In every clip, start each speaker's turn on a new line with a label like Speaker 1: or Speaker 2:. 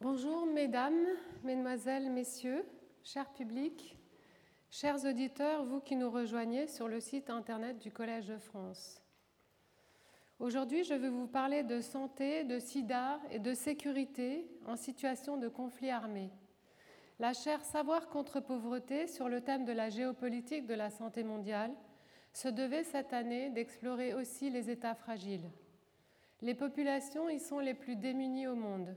Speaker 1: Bonjour mesdames, mesdemoiselles, messieurs, chers publics, chers auditeurs, vous qui nous rejoignez sur le site internet du Collège de France. Aujourd'hui, je vais vous parler de santé, de sida et de sécurité en situation de conflit armé. La chaire Savoir contre pauvreté sur le thème de la géopolitique de la santé mondiale se devait cette année d'explorer aussi les États fragiles. Les populations y sont les plus démunies au monde.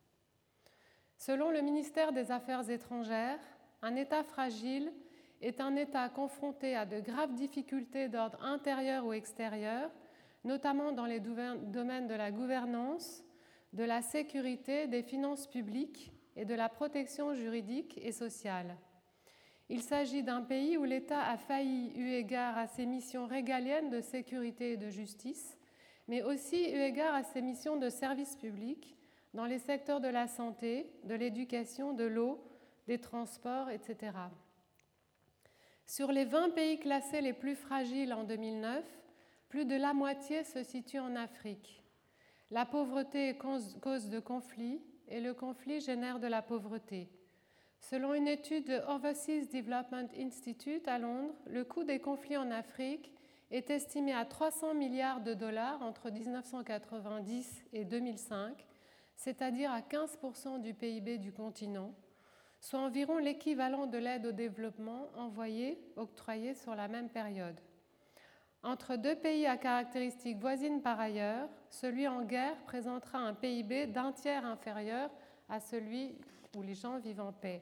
Speaker 1: Selon le ministère des Affaires étrangères, un État fragile est un État confronté à de graves difficultés d'ordre intérieur ou extérieur, notamment dans les domaines de la gouvernance, de la sécurité, des finances publiques et de la protection juridique et sociale. Il s'agit d'un pays où l'État a failli eu égard à ses missions régaliennes de sécurité et de justice, mais aussi eu égard à ses missions de service public dans les secteurs de la santé, de l'éducation, de l'eau, des transports, etc. Sur les 20 pays classés les plus fragiles en 2009, plus de la moitié se situe en Afrique. La pauvreté est cause de conflits et le conflit génère de la pauvreté. Selon une étude de Overseas Development Institute à Londres, le coût des conflits en Afrique est estimé à 300 milliards de dollars entre 1990 et 2005, c'est-à-dire à 15% du PIB du continent, soit environ l'équivalent de l'aide au développement octroyée sur la même période. Entre deux pays à caractéristiques voisines par ailleurs, celui en guerre présentera un PIB d'un tiers inférieur à celui où les gens vivent en paix.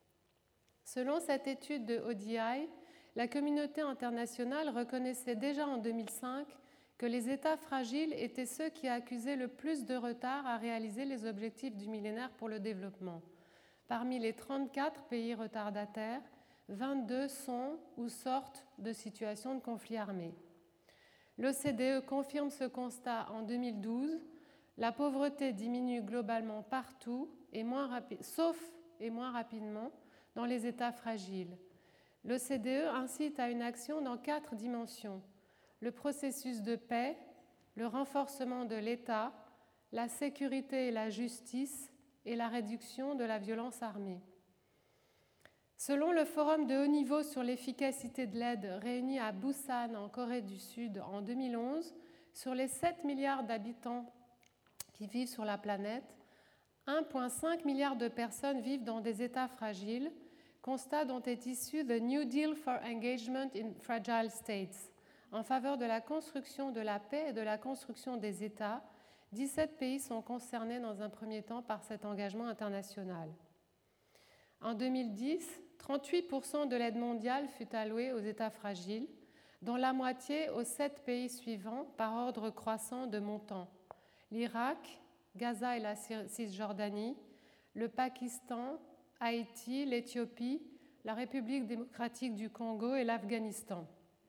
Speaker 1: Selon cette étude de ODI, la communauté internationale reconnaissait déjà en 2005 que les États fragiles étaient ceux qui accusaient le plus de retard à réaliser les objectifs du millénaire pour le développement. Parmi les 34 pays retardataires, 22 sont ou sortent de situations de conflit armé. L'OCDE confirme ce constat en 2012. La pauvreté diminue globalement partout, sauf et moins rapidement dans les États fragiles. L'OCDE incite à une action dans 4 dimensions: le processus de paix, le renforcement de l'État, la sécurité et la justice et la réduction de la violence armée. Selon le Forum de haut niveau sur l'efficacité de l'aide réuni à Busan en Corée du Sud en 2011, sur les 7 milliards d'habitants qui vivent sur la planète, 1,5 milliard de personnes vivent dans des États fragiles, constat dont est issu The New Deal for Engagement in Fragile States. En faveur de la construction de la paix et de la construction des États, 17 pays sont concernés dans un premier temps par cet engagement international. En 2010, 38% de l'aide mondiale fut allouée aux États fragiles, dont la moitié aux 7 pays suivants par ordre croissant de montant: l'Irak, Gaza et la Cisjordanie, le Pakistan, Haïti, l'Éthiopie, la République démocratique du Congo et l'Afghanistan.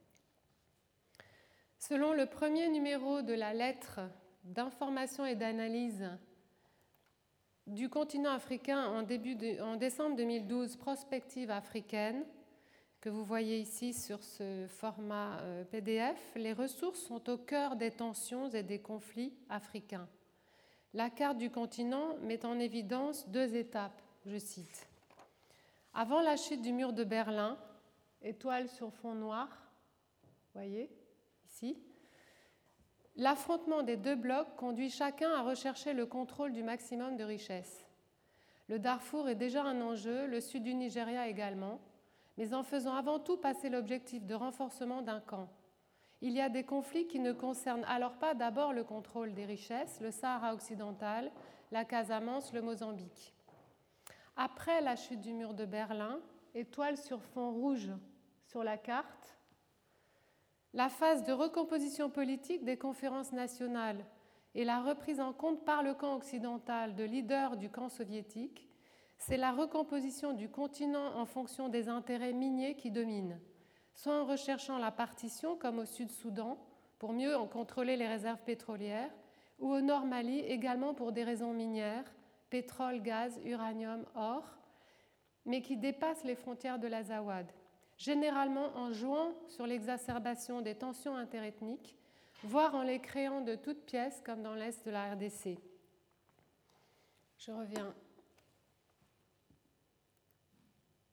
Speaker 1: Selon le premier numéro de la lettre d'information et d'analyse du continent africain en décembre 2012, Prospective africaine, que vous voyez ici sur ce format PDF, les ressources sont au cœur des tensions et des conflits africains. La carte du continent met en évidence 2 étapes, je cite. Avant la chute du mur de Berlin, étoile sur fond noir, voyez ici, l'affrontement des 2 blocs conduit chacun à rechercher le contrôle du maximum de richesses. Le Darfour est déjà un enjeu, le sud du Nigeria également, mais en faisant avant tout passer l'objectif de renforcement d'un camp. Il y a des conflits qui ne concernent alors pas d'abord le contrôle des richesses, le Sahara occidental, la Casamance, le Mozambique. Après la chute du mur de Berlin, étoile sur fond rouge sur la carte, la phase de recomposition politique des conférences nationales et la reprise en compte par le camp occidental de leaders du camp soviétique, c'est la recomposition du continent en fonction des intérêts miniers qui dominent, soit en recherchant la partition, comme au Sud-Soudan, pour mieux en contrôler les réserves pétrolières, ou au Nord Mali, également pour des raisons minières, pétrole, gaz, uranium, or, mais qui dépassent les frontières de l'Azawad, généralement en jouant sur l'exacerbation des tensions interethniques, voire en les créant de toutes pièces, comme dans l'est de la RDC. Je reviens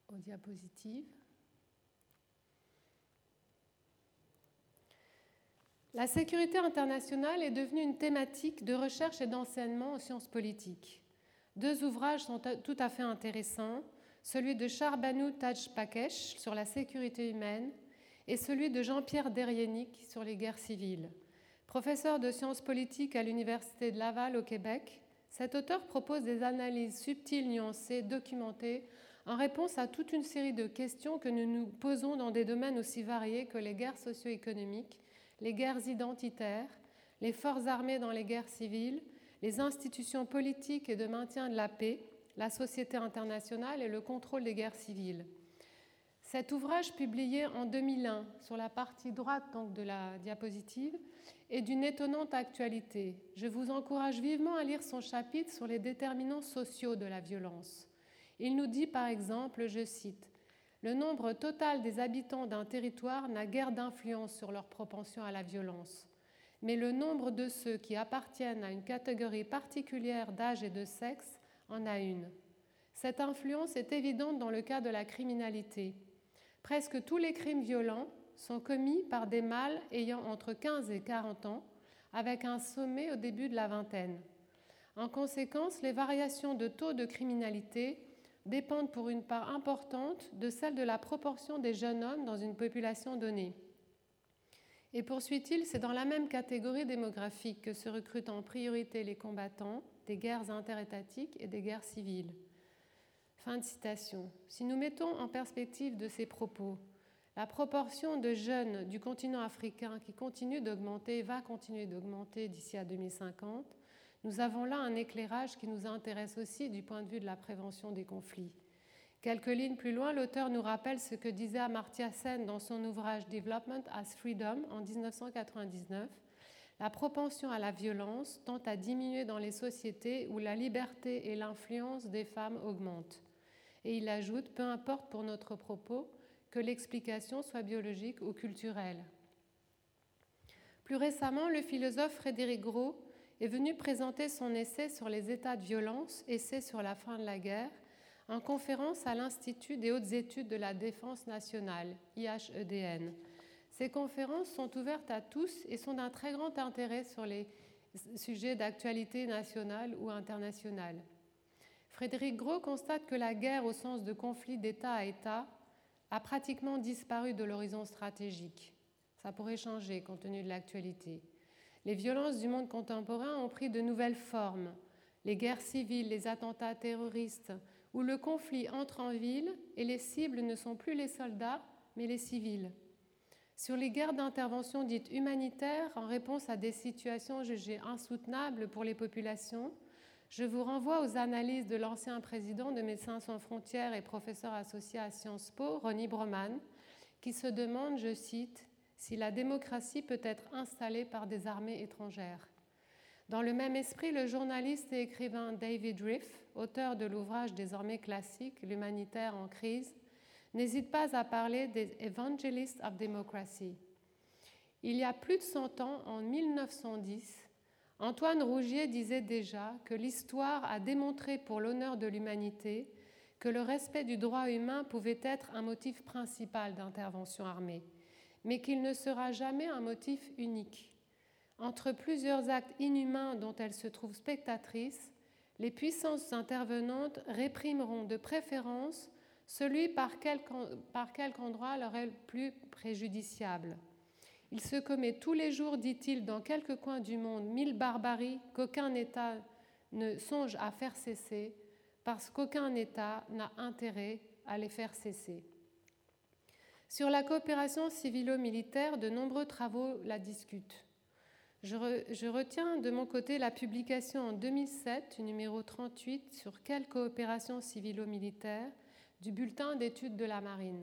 Speaker 1: aux diapositives. La sécurité internationale est devenue une thématique de recherche et d'enseignement aux sciences politiques. 2 ouvrages sont tout à fait intéressants, celui de Charbanu Tajpakesh sur la sécurité humaine et celui de Jean-Pierre Derienik sur les guerres civiles. Professeur de sciences politiques à l'Université de Laval au Québec, cet auteur propose des analyses subtiles, nuancées, documentées, en réponse à toute une série de questions que nous nous posons dans des domaines aussi variés que les guerres socio-économiques, les guerres identitaires, les forces armées dans les guerres civiles, les institutions politiques et de maintien de la paix, la société internationale et le contrôle des guerres civiles. Cet ouvrage, publié en 2001 sur la partie droite donc, de la diapositive, est d'une étonnante actualité. Je vous encourage vivement à lire son chapitre sur les déterminants sociaux de la violence. Il nous dit par exemple, je cite, « Le nombre total des habitants d'un territoire n'a guère d'influence sur leur propension à la violence, mais le nombre de ceux qui appartiennent à une catégorie particulière d'âge et de sexe en a une. Cette influence est évidente dans le cas de la criminalité. Presque tous les crimes violents sont commis par des mâles ayant entre 15 et 40 ans, avec un sommet au début de la vingtaine. En conséquence, les variations de taux de criminalité dépendent pour une part importante de celle de la proportion des jeunes hommes dans une population donnée. Et poursuit-il, c'est dans la même catégorie démographique que se recrutent en priorité les combattants des guerres interétatiques et des guerres civiles. » Fin de citation. Si nous mettons en perspective de ces propos la proportion de jeunes du continent africain qui continue d'augmenter et va continuer d'augmenter d'ici à 2050, nous avons là un éclairage qui nous intéresse aussi du point de vue de la prévention des conflits. Quelques lignes plus loin, l'auteur nous rappelle ce que disait Amartya Sen dans son ouvrage Development as Freedom en 1999. La propension à la violence tend à diminuer dans les sociétés où la liberté et l'influence des femmes augmentent. Et il ajoute, peu importe pour notre propos, que l'explication soit biologique ou culturelle. Plus récemment, le philosophe Frédéric Gros est venu présenter son essai sur les états de violence, essai sur la fin de la guerre, en conférence à l'Institut des hautes études de la défense nationale, IHEDN. Ces conférences sont ouvertes à tous et sont d'un très grand intérêt sur les sujets d'actualité nationale ou internationale. Frédéric Gros constate que la guerre au sens de conflit d'État à État a pratiquement disparu de l'horizon stratégique. Ça pourrait changer compte tenu de l'actualité. Les violences du monde contemporain ont pris de nouvelles formes. Les guerres civiles, les attentats terroristes, où le conflit entre en ville et les cibles ne sont plus les soldats, mais les civils. Sur les guerres d'intervention dites humanitaires, en réponse à des situations jugées insoutenables pour les populations, je vous renvoie aux analyses de l'ancien président de Médecins sans frontières et professeur associé à Sciences Po, Ronnie Broman, qui se demande, je cite, « si la démocratie peut être installée par des armées étrangères ». Dans le même esprit, le journaliste et écrivain David Riffe, auteur de l'ouvrage désormais classique « L'humanitaire en crise », n'hésite pas à parler des « Evangelists of Democracy ». Il y a plus de 100 ans, en 1910, Antoine Rougier disait déjà que l'histoire a démontré pour l'honneur de l'humanité que le respect du droit humain pouvait être un motif principal d'intervention armée, mais qu'il ne sera jamais un motif unique. Entre plusieurs actes inhumains dont elle se trouve spectatrice, les puissances intervenantes réprimeront de préférence celui par quelque endroit leur est le plus préjudiciable. Il se commet tous les jours, dit-il, dans quelques coins du monde, 1000 barbaries qu'aucun État ne songe à faire cesser, parce qu'aucun État n'a intérêt à les faire cesser. Sur la coopération civilo-militaire, de nombreux travaux la discutent. Je retiens de mon côté la publication en 2007, numéro 38, sur quelle coopération civilo-militaire, du bulletin d'études de la marine.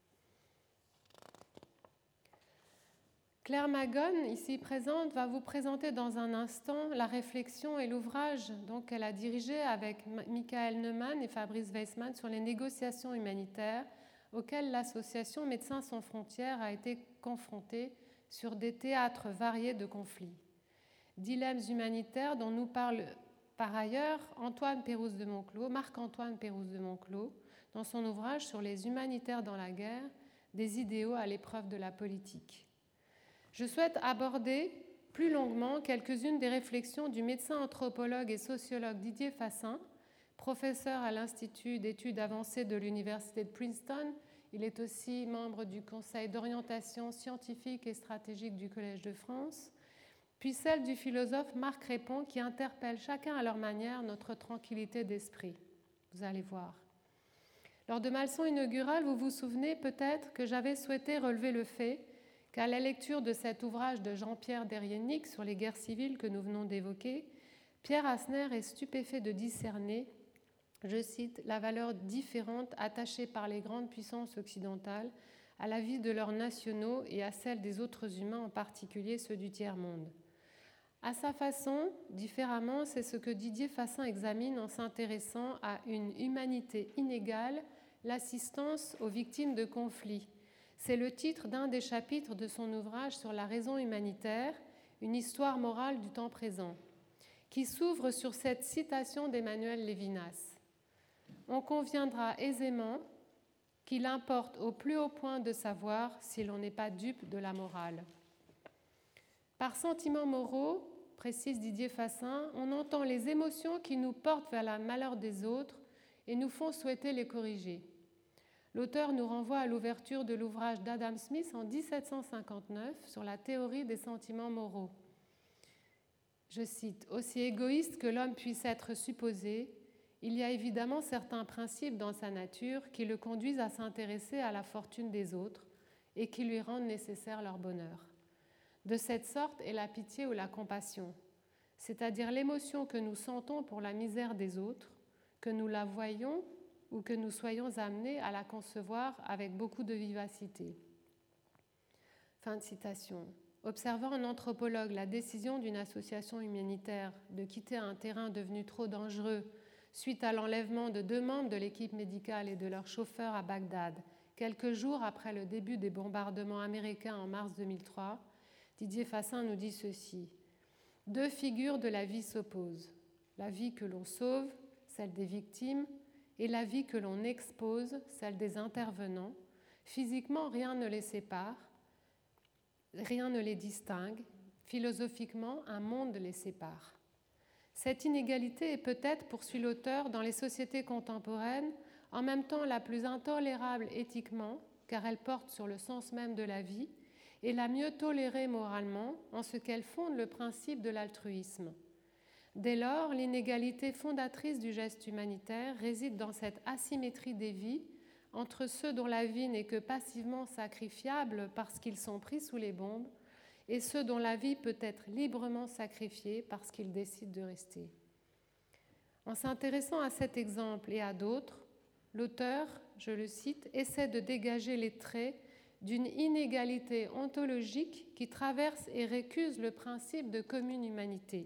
Speaker 1: Claire Magone, ici présente, va vous présenter dans un instant la réflexion et l'ouvrage qu'elle a dirigé avec Michael Neumann et Fabrice Weissman sur les négociations humanitaires auxquelles l'association Médecins sans frontières a été confrontée sur des théâtres variés de conflits. Dilemmes humanitaires dont nous parle par ailleurs Marc-Antoine Pérouse de Monclos, dans son ouvrage sur les humanitaires dans la guerre, des idéaux à l'épreuve de la politique. Je souhaite aborder plus longuement quelques-unes des réflexions du médecin anthropologue et sociologue Didier Fassin, professeur à l'Institut d'études avancées de l'Université de Princeton. Il est aussi membre du Conseil d'orientation scientifique et stratégique du Collège de France, puis celle du philosophe Marc Répon, qui interpelle chacun à leur manière notre tranquillité d'esprit. Vous allez voir. Lors de ma leçon inaugurale, vous vous souvenez peut-être que j'avais souhaité relever le fait qu'à la lecture de cet ouvrage de Jean-Pierre Deriennick sur les guerres civiles que nous venons d'évoquer, Pierre Asner est stupéfait de discerner, je cite, la valeur différente attachée par les grandes puissances occidentales à la vie de leurs nationaux et à celle des autres humains, en particulier ceux du tiers-monde. À sa façon, différemment, c'est ce que Didier Fassin examine en s'intéressant à une humanité inégale, l'assistance aux victimes de conflits. C'est le titre d'un des chapitres de son ouvrage sur la raison humanitaire, une histoire morale du temps présent, qui s'ouvre sur cette citation d'Emmanuel Lévinas. On conviendra aisément qu'il importe au plus haut point de savoir si l'on n'est pas dupe de la morale. Par sentiments moraux, précise Didier Fassin, on entend les émotions qui nous portent vers le malheur des autres et nous font souhaiter les corriger. L'auteur nous renvoie à l'ouverture de l'ouvrage d'Adam Smith en 1759 sur la théorie des sentiments moraux. Je cite, « Aussi égoïste que l'homme puisse être supposé, il y a évidemment certains principes dans sa nature qui le conduisent à s'intéresser à la fortune des autres et qui lui rendent nécessaire leur bonheur. De cette sorte est la pitié ou la compassion, c'est-à-dire l'émotion que nous sentons pour la misère des autres, que nous la voyons ou que nous soyons amenés à la concevoir avec beaucoup de vivacité. » Fin de citation. Observant en anthropologue la décision d'une association humanitaire de quitter un terrain devenu trop dangereux suite à l'enlèvement de 2 membres de l'équipe médicale et de leur chauffeur à Bagdad, quelques jours après le début des bombardements américains en mars 2003, Didier Fassin nous dit ceci. « 2 figures de la vie s'opposent. La vie que l'on sauve, celle des victimes, et la vie que l'on expose, celle des intervenants. Physiquement, rien ne les sépare, rien ne les distingue. Philosophiquement, un monde les sépare. Cette inégalité est peut-être, poursuit l'auteur, dans les sociétés contemporaines, en même temps la plus intolérable éthiquement, car elle porte sur le sens même de la vie, et la mieux tolérée moralement, en ce qu'elle fonde le principe de l'altruisme. Dès lors, l'inégalité fondatrice du geste humanitaire réside dans cette asymétrie des vies entre ceux dont la vie n'est que passivement sacrifiable parce qu'ils sont pris sous les bombes et ceux dont la vie peut être librement sacrifiée parce qu'ils décident de rester. En s'intéressant à cet exemple et à d'autres, l'auteur, je le cite, essaie de dégager les traits d'une inégalité ontologique qui traverse et récuse le principe de commune humanité.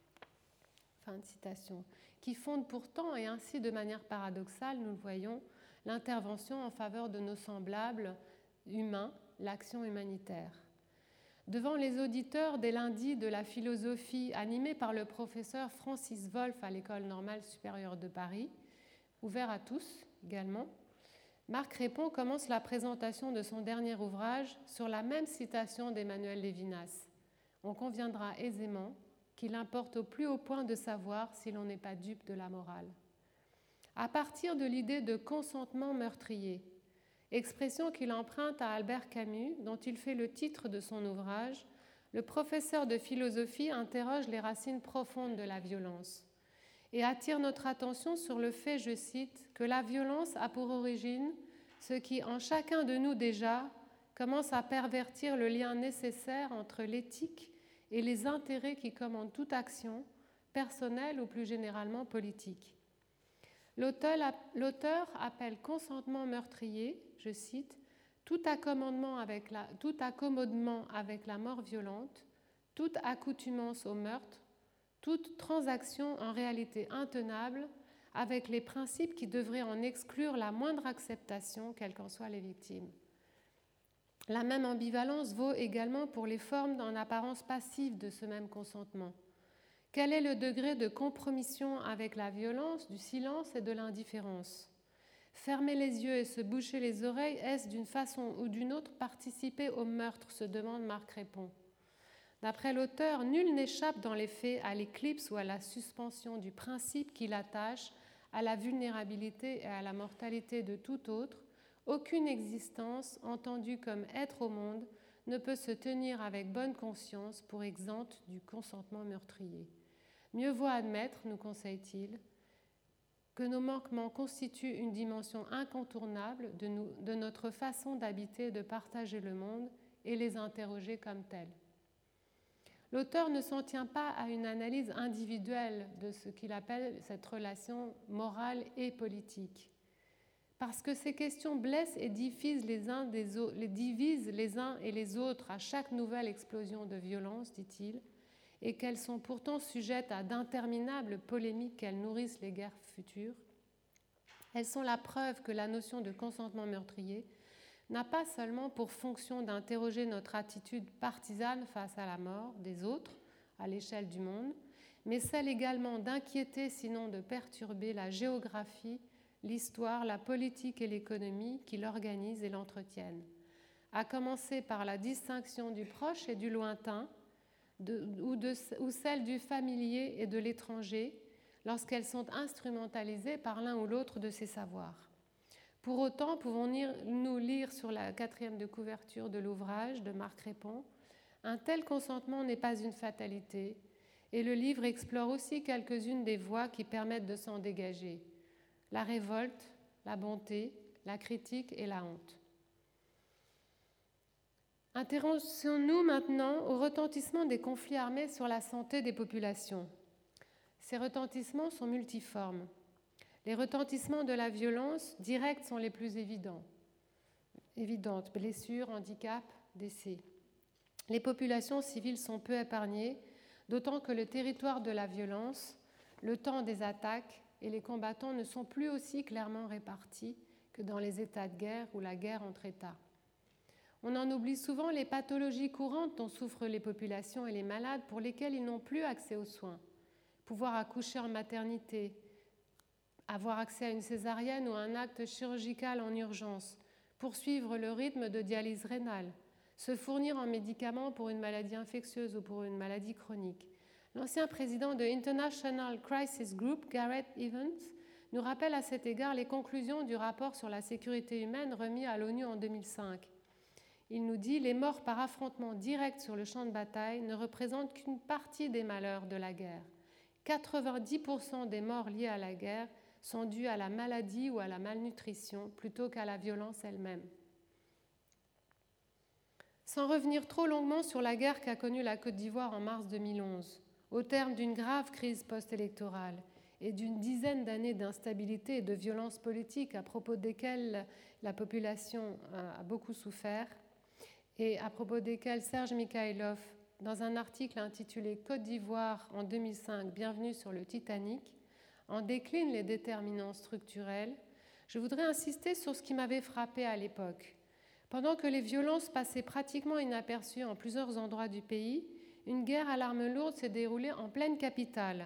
Speaker 1: Fin de citation. Qui fonde pourtant, et ainsi de manière paradoxale, nous le voyons, l'intervention en faveur de nos semblables humains, l'action humanitaire. Devant les auditeurs des lundis de la philosophie animés par le professeur Francis Wolff à l'École normale supérieure de Paris, ouvert à tous également, Marc Répon commence la présentation de son dernier ouvrage sur la même citation d'Emmanuel Lévinas. On conviendra aisément qu'il importe au plus haut point de savoir si l'on n'est pas dupe de la morale. À partir de l'idée de consentement meurtrier, expression qu'il emprunte à Albert Camus, dont il fait le titre de son ouvrage, le professeur de philosophie interroge les racines profondes de la violence et attire notre attention sur le fait, je cite, que la violence a pour origine ce qui, en chacun de nous déjà, commence à pervertir le lien nécessaire entre l'éthique et les intérêts qui commandent toute action, personnelle ou plus généralement politique. L'auteur appelle consentement meurtrier, je cite, tout accommodement avec la mort violente, toute accoutumance au meurtre, toute transaction en réalité intenable avec les principes qui devraient en exclure la moindre acceptation, quelles qu'en soient les victimes. La même ambivalence vaut également pour les formes en apparence passives de ce même consentement. Quel est le degré de compromission avec la violence, du silence et de l'indifférence ? Fermer les yeux et se boucher les oreilles, est-ce d'une façon ou d'une autre participer au meurtre, se demande Marc Répond. D'après l'auteur, nul n'échappe dans les faits à l'éclipse ou à la suspension du principe qui l'attache à la vulnérabilité et à la mortalité de tout autre. Aucune existence, entendue comme être au monde, ne peut se tenir avec bonne conscience pour exempte du consentement meurtrier. Mieux vaut admettre, nous conseille-t-il, que nos manquements constituent une dimension incontournable de notre façon d'habiter et de partager le monde et les interroger comme tels. L'auteur ne s'en tient pas à une analyse individuelle de ce qu'il appelle cette relation morale et politique. Parce que ces questions blessent et divisent les uns et les autres à chaque nouvelle explosion de violence, dit-il, et qu'elles sont pourtant sujettes à d'interminables polémiques qu'elles nourrissent les guerres futures, elles sont la preuve que la notion de consentement meurtrier n'a pas seulement pour fonction d'interroger notre attitude partisane face à la mort des autres à l'échelle du monde, mais celle également d'inquiéter, sinon de perturber la géographie, l'histoire, la politique et l'économie qui l'organisent et l'entretiennent, à commencer par la distinction du proche et du lointain, ou celle du familier et de l'étranger, lorsqu'elles sont instrumentalisées par l'un ou l'autre de ces savoirs. Pour autant, pouvons-nous lire sur la 4e de couverture de l'ouvrage de Marc Répond, un tel consentement n'est pas une fatalité, et le livre explore aussi quelques-unes des voies qui permettent de s'en dégager: la révolte, la bonté, la critique et la honte. Intéressons-nous maintenant au retentissement des conflits armés sur la santé des populations. Ces retentissements sont multiformes. Les retentissements de la violence directe sont les plus évidentes: blessures, handicaps, décès. Les populations civiles sont peu épargnées, d'autant que le territoire de la violence, le temps des attaques et les combattants ne sont plus aussi clairement répartis que dans les états de guerre ou la guerre entre États. On en oublie souvent les pathologies courantes dont souffrent les populations et les malades pour lesquels ils n'ont plus accès aux soins. Pouvoir accoucher en maternité, avoir accès à une césarienne ou à un acte chirurgical en urgence, poursuivre le rythme de dialyse rénale, se fournir en médicaments pour une maladie infectieuse ou pour une maladie chronique. L'ancien président de International Crisis Group, Gareth Evans, nous rappelle à cet égard les conclusions du rapport sur la sécurité humaine remis à l'ONU en 2005. Il nous dit « Les morts par affrontement direct sur le champ de bataille ne représentent qu'une partie des malheurs de la guerre. 90% des morts liées à la guerre sont dues à la maladie ou à la malnutrition plutôt qu'à la violence elle-même. » Sans revenir trop longuement sur la guerre qu'a connue la Côte d'Ivoire en mars 2011, au terme d'une grave crise post-électorale et d'une dizaine d'années d'instabilité et de violence politique à propos desquelles la population a beaucoup souffert, et à propos desquelles Serge Mikhaïlov, dans un article intitulé « Côte d'Ivoire en 2005, bienvenue sur le Titanic », en décline les déterminants structurels, je voudrais insister sur ce qui m'avait frappé à l'époque. Pendant que les violences passaient pratiquement inaperçues en plusieurs endroits du pays, une guerre à l'arme lourde s'est déroulée en pleine capitale.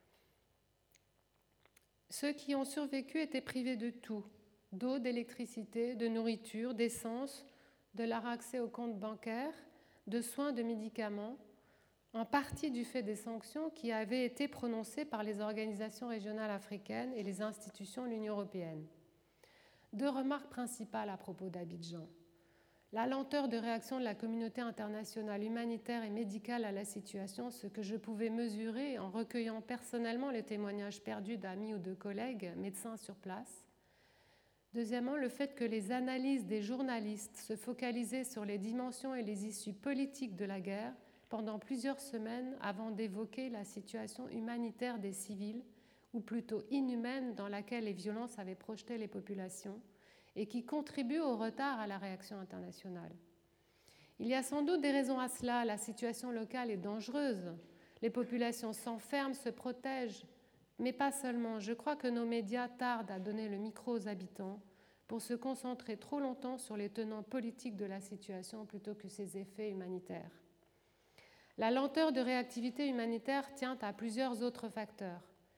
Speaker 1: Ceux qui ont survécu étaient privés de tout: d'eau, d'électricité, de nourriture, d'essence, de leur accès aux comptes bancaires, de soins, de médicaments, en partie du fait des sanctions qui avaient été prononcées par les organisations régionales africaines et les institutions de l'Union européenne. 2 remarques principales à propos d'Abidjan. La lenteur de réaction de la communauté internationale humanitaire et médicale à la situation, ce que je pouvais mesurer en recueillant personnellement les témoignages perdus d'amis ou de collègues médecins sur place. Deuxièmement, le fait que les analyses des journalistes se focalisaient sur les dimensions et les issues politiques de la guerre pendant plusieurs semaines avant d'évoquer la situation humanitaire des civils, ou plutôt inhumaine, dans laquelle les violences avaient projeté les populations, et qui contribue au retard à la réaction internationale. Il y a sans doute des raisons à cela. La situation locale est dangereuse. Les populations s'enferment, se protègent, mais pas seulement. Je crois que nos médias tardent à donner le micro aux habitants pour se concentrer trop longtemps sur les tenants politiques de la situation plutôt que ses effets humanitaires. La lenteur de réactivité humanitaire tient à plusieurs autres facteurs.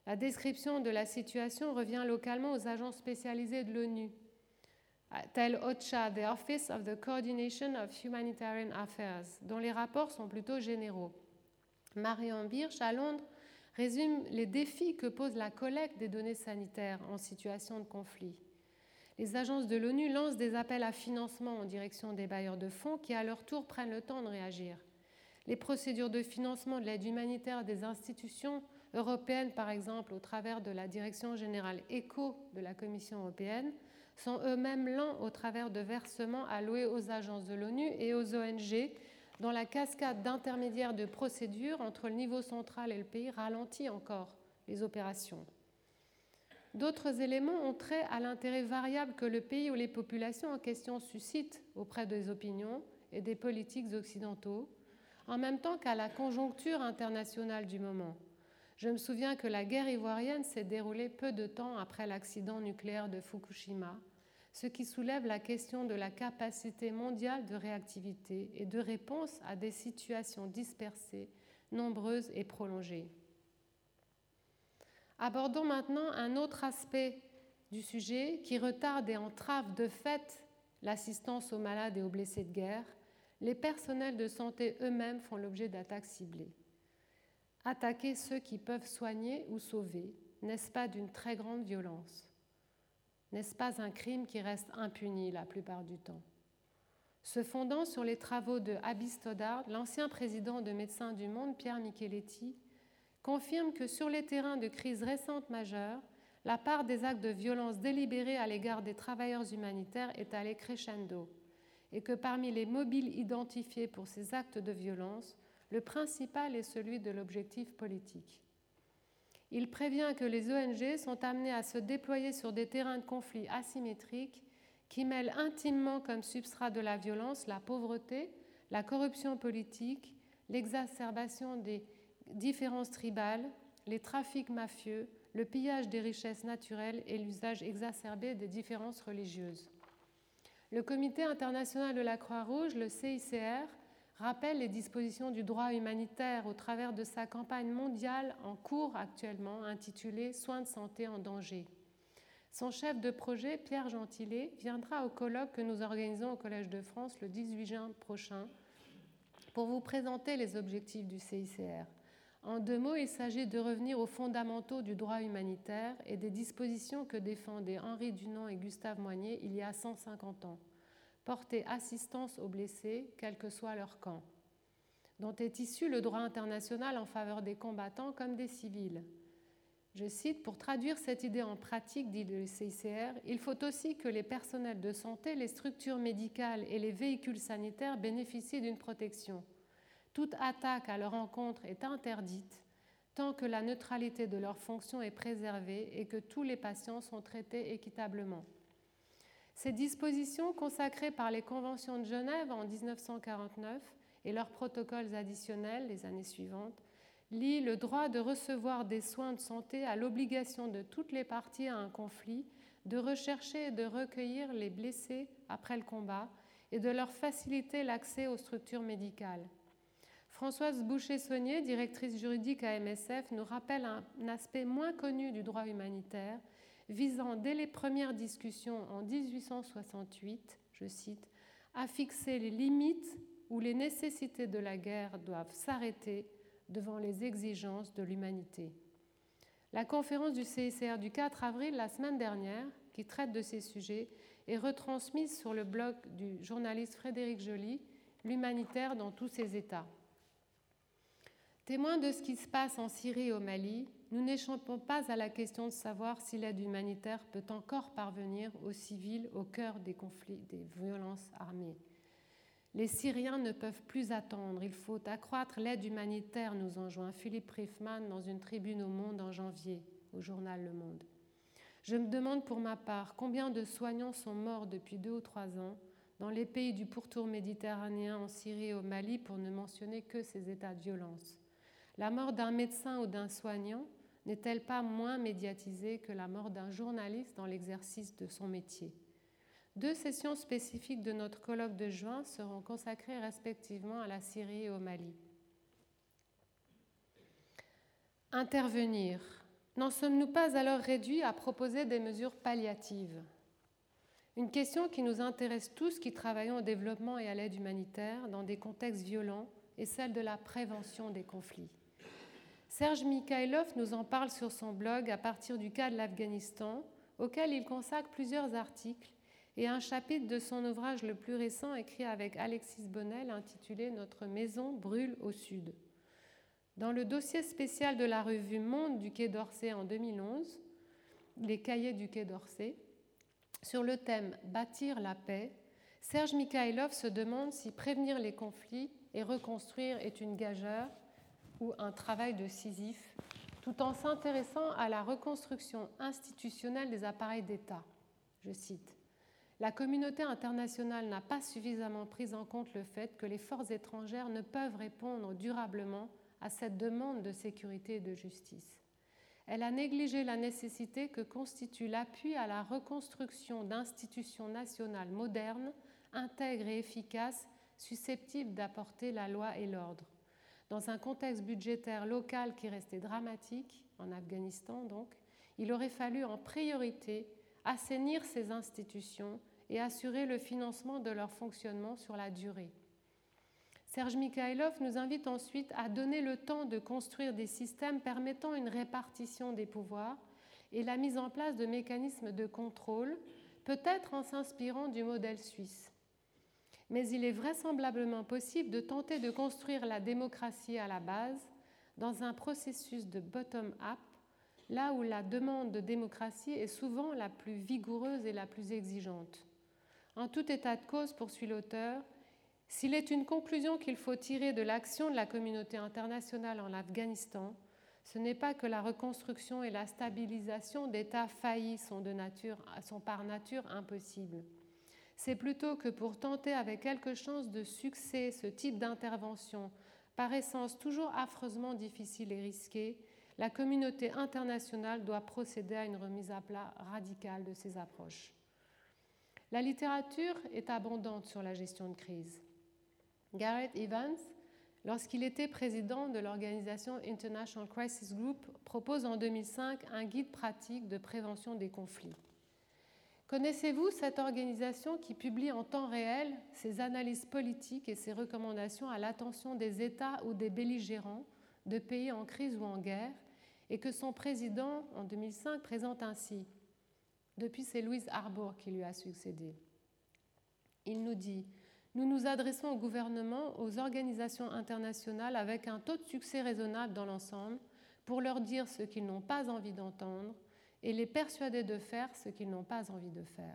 Speaker 1: La description de la situation revient localement aux agences spécialisées de l'ONU, tel OCHA, the Office of the Coordination of Humanitarian Affairs, dont les rapports sont plutôt généraux. Marion Birch, à Londres, résume les défis que pose la collecte des données sanitaires en situation de conflit. Les agences de l'ONU lancent des appels à financement en direction des bailleurs de fonds qui, à leur tour, prennent le temps de réagir. Les procédures de financement de l'aide humanitaire des institutions européennes, par exemple, au travers de la Direction générale ECHO de la Commission européenne, sont eux-mêmes lents au travers de versements alloués aux agences de l'ONU et aux ONG, dont la cascade d'intermédiaires de procédures entre le niveau central et le pays ralentit encore les opérations. D'autres éléments ont trait à l'intérêt variable que le pays ou les populations en question suscitent auprès des opinions et des politiques occidentaux, en même temps qu'à la conjoncture internationale du moment. Je me souviens que la guerre ivoirienne s'est déroulée peu de temps après l'accident nucléaire de Fukushima, ce qui soulève la question de la capacité mondiale de réactivité et de réponse à des situations dispersées, nombreuses et prolongées. Abordons maintenant un autre aspect du sujet qui retarde et entrave de fait l'assistance aux malades et aux blessés de guerre. Les personnels de santé eux-mêmes font l'objet d'attaques ciblées. Attaquer ceux qui peuvent soigner ou sauver, n'est-ce pas d'une très grande violence? N'est-ce pas un crime qui reste impuni la plupart du temps? Se fondant sur les travaux de Aby Stoddard, l'ancien président de Médecins du Monde, Pierre Micheletti, confirme que sur les terrains de crise récentes majeures, la part des actes de violence délibérés à l'égard des travailleurs humanitaires est allée crescendo et que parmi les mobiles identifiés pour ces actes de violence, le principal est celui de l'objectif politique. Il prévient que les ONG sont amenées à se déployer sur des terrains de conflit asymétriques qui mêlent intimement comme substrat de la violence la pauvreté, la corruption politique, l'exacerbation des différences tribales, les trafics mafieux, le pillage des richesses naturelles et l'usage exacerbé des différences religieuses. Le Comité international de la Croix-Rouge, le CICR, rappelle les dispositions du droit humanitaire au travers de sa campagne mondiale en cours actuellement intitulée « Soins de santé en danger ». Son chef de projet, Pierre Gentillet, viendra au colloque que nous organisons au Collège de France le 18 juin prochain pour vous présenter les objectifs du CICR. En 2 mots, il s'agit de revenir aux fondamentaux du droit humanitaire et des dispositions que défendaient Henri Dunant et Gustave Moignet il y a 150 ans. Porter assistance aux blessés, quel que soit leur camp, dont est issu le droit international en faveur des combattants comme des civils. Je cite, « Pour traduire cette idée en pratique, dit le CICR, il faut aussi que les personnels de santé, les structures médicales et les véhicules sanitaires bénéficient d'une protection. Toute attaque à leur encontre est interdite tant que la neutralité de leurs fonctions est préservée et que tous les patients sont traités équitablement. » Ces dispositions, consacrées par les conventions de Genève en 1949 et leurs protocoles additionnels les années suivantes, lient le droit de recevoir des soins de santé à l'obligation de toutes les parties à un conflit de rechercher et de recueillir les blessés après le combat et de leur faciliter l'accès aux structures médicales. Françoise Boucher-Saunier, directrice juridique à MSF, nous rappelle un aspect moins connu du droit humanitaire, visant dès les premières discussions en 1868, je cite, « à fixer les limites où les nécessités de la guerre doivent s'arrêter devant les exigences de l'humanité ». La conférence du CICR du 4 avril, la semaine dernière, qui traite de ces sujets, est retransmise sur le blog du journaliste Frédéric Joly, « L'humanitaire dans tous ses états ». Témoins de ce qui se passe en Syrie et au Mali, nous n'échappons pas à la question de savoir si l'aide humanitaire peut encore parvenir aux civils au cœur des conflits, des violences armées. Les Syriens ne peuvent plus attendre, il faut accroître l'aide humanitaire, nous enjoint Philippe Riefmann dans une tribune au Monde en janvier, au journal Le Monde. Je me demande pour ma part combien de soignants sont morts depuis 2 ou 3 ans dans les pays du pourtour méditerranéen, en Syrie et au Mali, pour ne mentionner que ces états de violence. La mort d'un médecin ou d'un soignant n'est-elle pas moins médiatisée que la mort d'un journaliste dans l'exercice de son métier? 2 sessions spécifiques de notre colloque de juin seront consacrées respectivement à la Syrie et au Mali. Intervenir. N'en sommes-nous pas alors réduits à proposer des mesures palliatives ? Une question qui nous intéresse tous qui travaillons au développement et à l'aide humanitaire dans des contextes violents est celle de la prévention des conflits. Serge Mikhaïlov nous en parle sur son blog à partir du cas de l'Afghanistan, auquel il consacre plusieurs articles et un chapitre de son ouvrage le plus récent écrit avec Alexis Bonnel intitulé « Notre maison brûle au sud ». Dans le dossier spécial de la revue Monde du Quai d'Orsay en 2011, les cahiers du Quai d'Orsay, sur le thème « Bâtir la paix », Serge Mikhaïlov se demande si prévenir les conflits et reconstruire est une gageure ou un travail de Sisyphe, tout en s'intéressant à la reconstruction institutionnelle des appareils d'État. Je cite. « La communauté internationale n'a pas suffisamment pris en compte le fait que les forces étrangères ne peuvent répondre durablement à cette demande de sécurité et de justice. Elle a négligé la nécessité que constitue l'appui à la reconstruction d'institutions nationales modernes, intègres et efficaces, susceptibles d'apporter la loi et l'ordre. Dans un contexte budgétaire local qui restait dramatique, en Afghanistan donc, il aurait fallu en priorité assainir ces institutions et assurer le financement de leur fonctionnement sur la durée. Serge Mikhaïlov nous invite ensuite à donner le temps de construire des systèmes permettant une répartition des pouvoirs et la mise en place de mécanismes de contrôle, peut-être en s'inspirant du modèle suisse. Mais il est vraisemblablement possible de tenter de construire la démocratie à la base dans un processus de bottom-up, là où la demande de démocratie est souvent la plus vigoureuse et la plus exigeante. En tout état de cause, poursuit l'auteur, s'il est une conclusion qu'il faut tirer de l'action de la communauté internationale en Afghanistan, ce n'est pas que la reconstruction et la stabilisation d'États faillis sont par nature impossibles. C'est plutôt que pour tenter avec quelque chance de succès ce type d'intervention, par essence toujours affreusement difficile et risquée, la communauté internationale doit procéder à une remise à plat radicale de ses approches. La littérature est abondante sur la gestion de crise. Gareth Evans, lorsqu'il était président de l'organisation International Crisis Group, propose en 2005 un guide pratique de prévention des conflits. Connaissez-vous cette organisation qui publie en temps réel ses analyses politiques et ses recommandations à l'attention des États ou des belligérants de pays en crise ou en guerre et que son président, en 2005, présente ainsi. Depuis, c'est Louise Arbour qui lui a succédé. Il nous dit « Nous nous adressons au gouvernement, aux organisations internationales avec un taux de succès raisonnable dans l'ensemble pour leur dire ce qu'ils n'ont pas envie d'entendre et les persuader de faire ce qu'ils n'ont pas envie de faire. »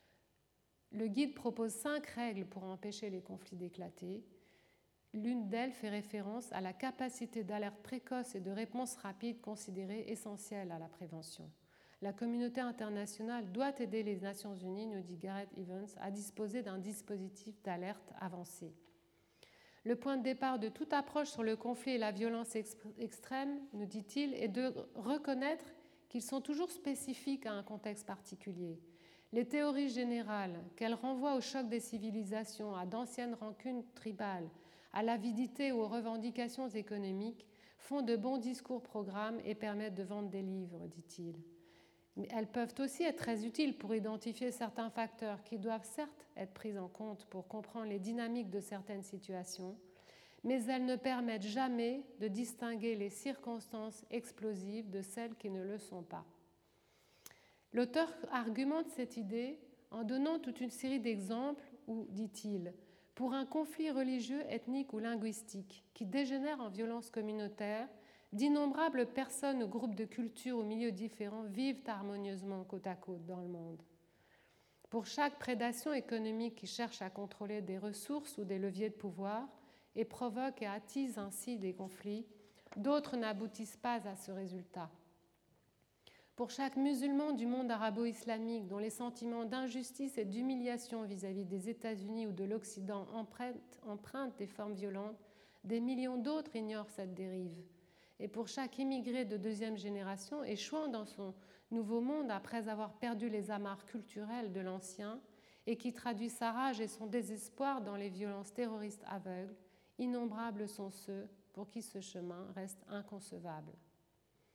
Speaker 1: Le guide propose 5 règles pour empêcher les conflits d'éclater. L'une d'elles fait référence à la capacité d'alerte précoce et de réponse rapide considérée essentielle à la prévention. La communauté internationale doit aider les Nations Unies, nous dit Gareth Evans, à disposer d'un dispositif d'alerte avancé. Le point de départ de toute approche sur le conflit et la violence extrême, nous dit-il, est de reconnaître qu'ils sont toujours spécifiques à un contexte particulier. Les théories générales, qu'elles renvoient au choc des civilisations, à d'anciennes rancunes tribales, à l'avidité ou aux revendications économiques, font de bons discours-programmes et permettent de vendre des livres, dit-il. Mais elles peuvent aussi être très utiles pour identifier certains facteurs qui doivent certes être pris en compte pour comprendre les dynamiques de certaines situations, mais elles ne permettent jamais de distinguer les circonstances explosives de celles qui ne le sont pas. L'auteur argumente cette idée en donnant toute une série d'exemples où, dit-il, pour un conflit religieux, ethnique ou linguistique qui dégénère en violence communautaire, d'innombrables personnes ou groupes de cultures ou milieux différents vivent harmonieusement côte à côte dans le monde. Pour chaque prédation économique qui cherche à contrôler des ressources ou des leviers de pouvoir et provoque et attise ainsi des conflits, d'autres n'aboutissent pas à ce résultat. Pour chaque musulman du monde arabo-islamique dont les sentiments d'injustice et d'humiliation vis-à-vis des États-Unis ou de l'Occident empruntent des formes violentes, des millions d'autres ignorent cette dérive. Et pour chaque immigré de 2e génération échouant dans son nouveau monde après avoir perdu les amarres culturelles de l'ancien et qui traduit sa rage et son désespoir dans les violences terroristes aveugles, innombrables sont ceux pour qui ce chemin reste inconcevable.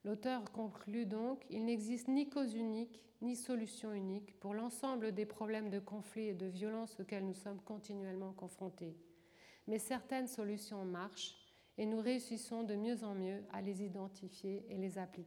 Speaker 1: L'auteur conclut donc « Il n'existe ni cause unique, ni solution unique pour l'ensemble des problèmes de conflit et de violence auxquels nous sommes continuellement confrontés. Mais certaines solutions marchent et nous réussissons de mieux en mieux à les identifier et les appliquer. »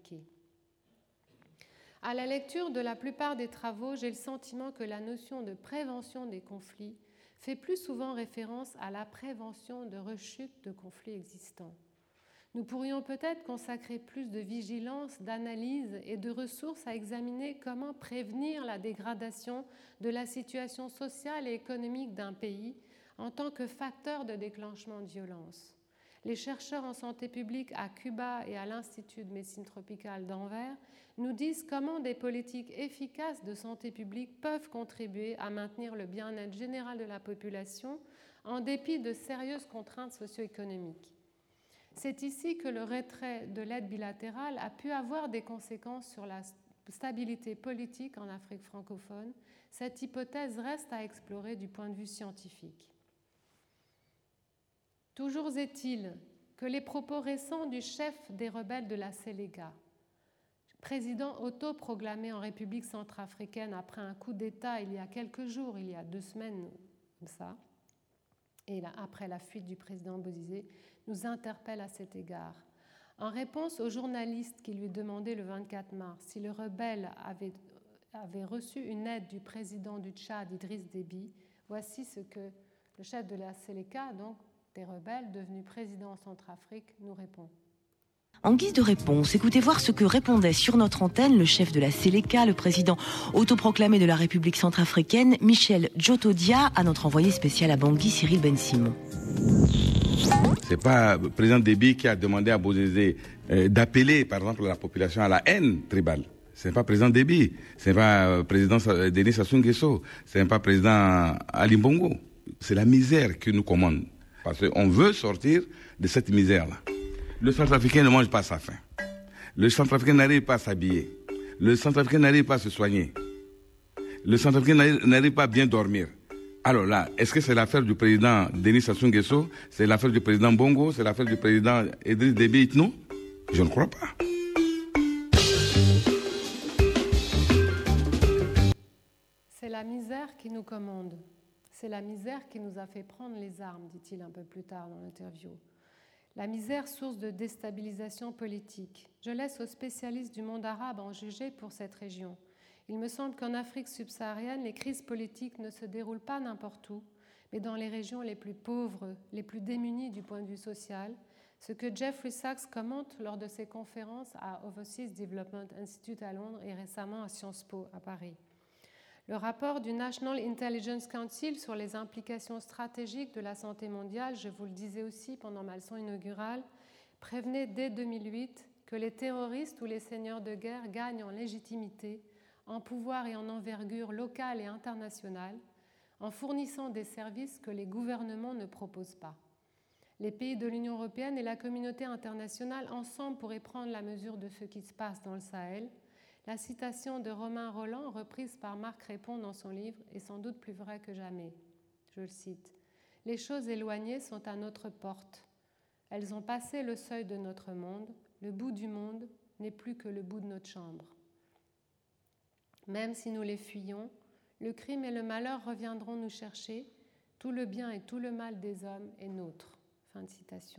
Speaker 1: À la lecture de la plupart des travaux, j'ai le sentiment que la notion de prévention des conflits fait plus souvent référence à la prévention de rechute de conflits existants. Nous pourrions peut-être consacrer plus de vigilance, d'analyse et de ressources à examiner comment prévenir la dégradation de la situation sociale et économique d'un pays en tant que facteur de déclenchement de violence. Les chercheurs en santé publique à Cuba et à l'Institut de médecine tropicale d'Anvers nous disent comment des politiques efficaces de santé publique peuvent contribuer à maintenir le bien-être général de la population en dépit de sérieuses contraintes socio-économiques. C'est ici que le retrait de l'aide bilatérale a pu avoir des conséquences sur la stabilité politique en Afrique francophone. Cette hypothèse reste à explorer du point de vue scientifique. Toujours est-il que les propos récents du chef des rebelles de la Séléka, président autoproclamé en République centrafricaine après un coup d'État il y a quelques jours, il y a 2 semaines, comme ça, et après la fuite du président Bozizé, nous interpelle à cet égard. En réponse aux journalistes qui lui demandaient le 24 mars si le rebelle avait reçu une aide du président du Tchad, Idriss Déby, voici ce que le chef de la Séléka, donc des rebelles, devenu président en Centrafrique, nous répond.
Speaker 2: En guise de réponse, écoutez voir ce que répondait sur notre antenne le chef de la Séléka, le président autoproclamé de la République centrafricaine, Michel Djotodia, à notre envoyé spécial à Bangui, Cyril Ben Simon.
Speaker 3: C'est pas le président Déby qui a demandé à Bozizé d'appeler, par exemple, la population à la haine tribale. Ce n'est pas président Déby, ce n'est pas président Denis Sassou Nguesso, ce n'est pas président Ali Bongo. C'est la misère qui nous commande. Parce qu'on veut sortir de cette misère-là. Le Centrafricain ne mange pas sa faim. Le Centrafricain n'arrive pas à s'habiller. Le Centrafricain n'arrive pas à se soigner. Le Centrafricain n'arrive pas à bien dormir. Alors là, est-ce que c'est l'affaire du président Denis Sassou Nguesso? C'est l'affaire du président Bongo? C'est l'affaire du président Idriss Déby Itno? Je ne crois pas.
Speaker 1: C'est la misère qui nous commande. C'est la misère qui nous a fait prendre les armes, dit-il un peu plus tard dans l'interview. La misère, source de déstabilisation politique. Je laisse aux spécialistes du monde arabe en juger pour cette région. Il me semble qu'en Afrique subsaharienne, les crises politiques ne se déroulent pas n'importe où, mais dans les régions les plus pauvres, les plus démunies du point de vue social, ce que Jeffrey Sachs commente lors de ses conférences à Overseas Development Institute à Londres et récemment à Sciences Po à Paris. Le rapport du National Intelligence Council sur les implications stratégiques de la santé mondiale, je vous le disais aussi pendant ma leçon inaugurale, prévenait dès 2008 que les terroristes ou les seigneurs de guerre gagnent en légitimité, en pouvoir et en envergure locale et internationale, en fournissant des services que les gouvernements ne proposent pas. Les pays de l'Union européenne et la communauté internationale ensemble pourraient prendre la mesure de ce qui se passe dans le Sahel. La citation de Romain Rolland, reprise par Marc Répond dans son livre, est sans doute plus vraie que jamais. Je le cite. « Les choses éloignées sont à notre porte. Elles ont passé le seuil de notre monde. Le bout du monde n'est plus que le bout de notre chambre. Même si nous les fuyons, le crime et le malheur reviendront nous chercher. Tout le bien et tout le mal des hommes est nôtre. » Fin de citation.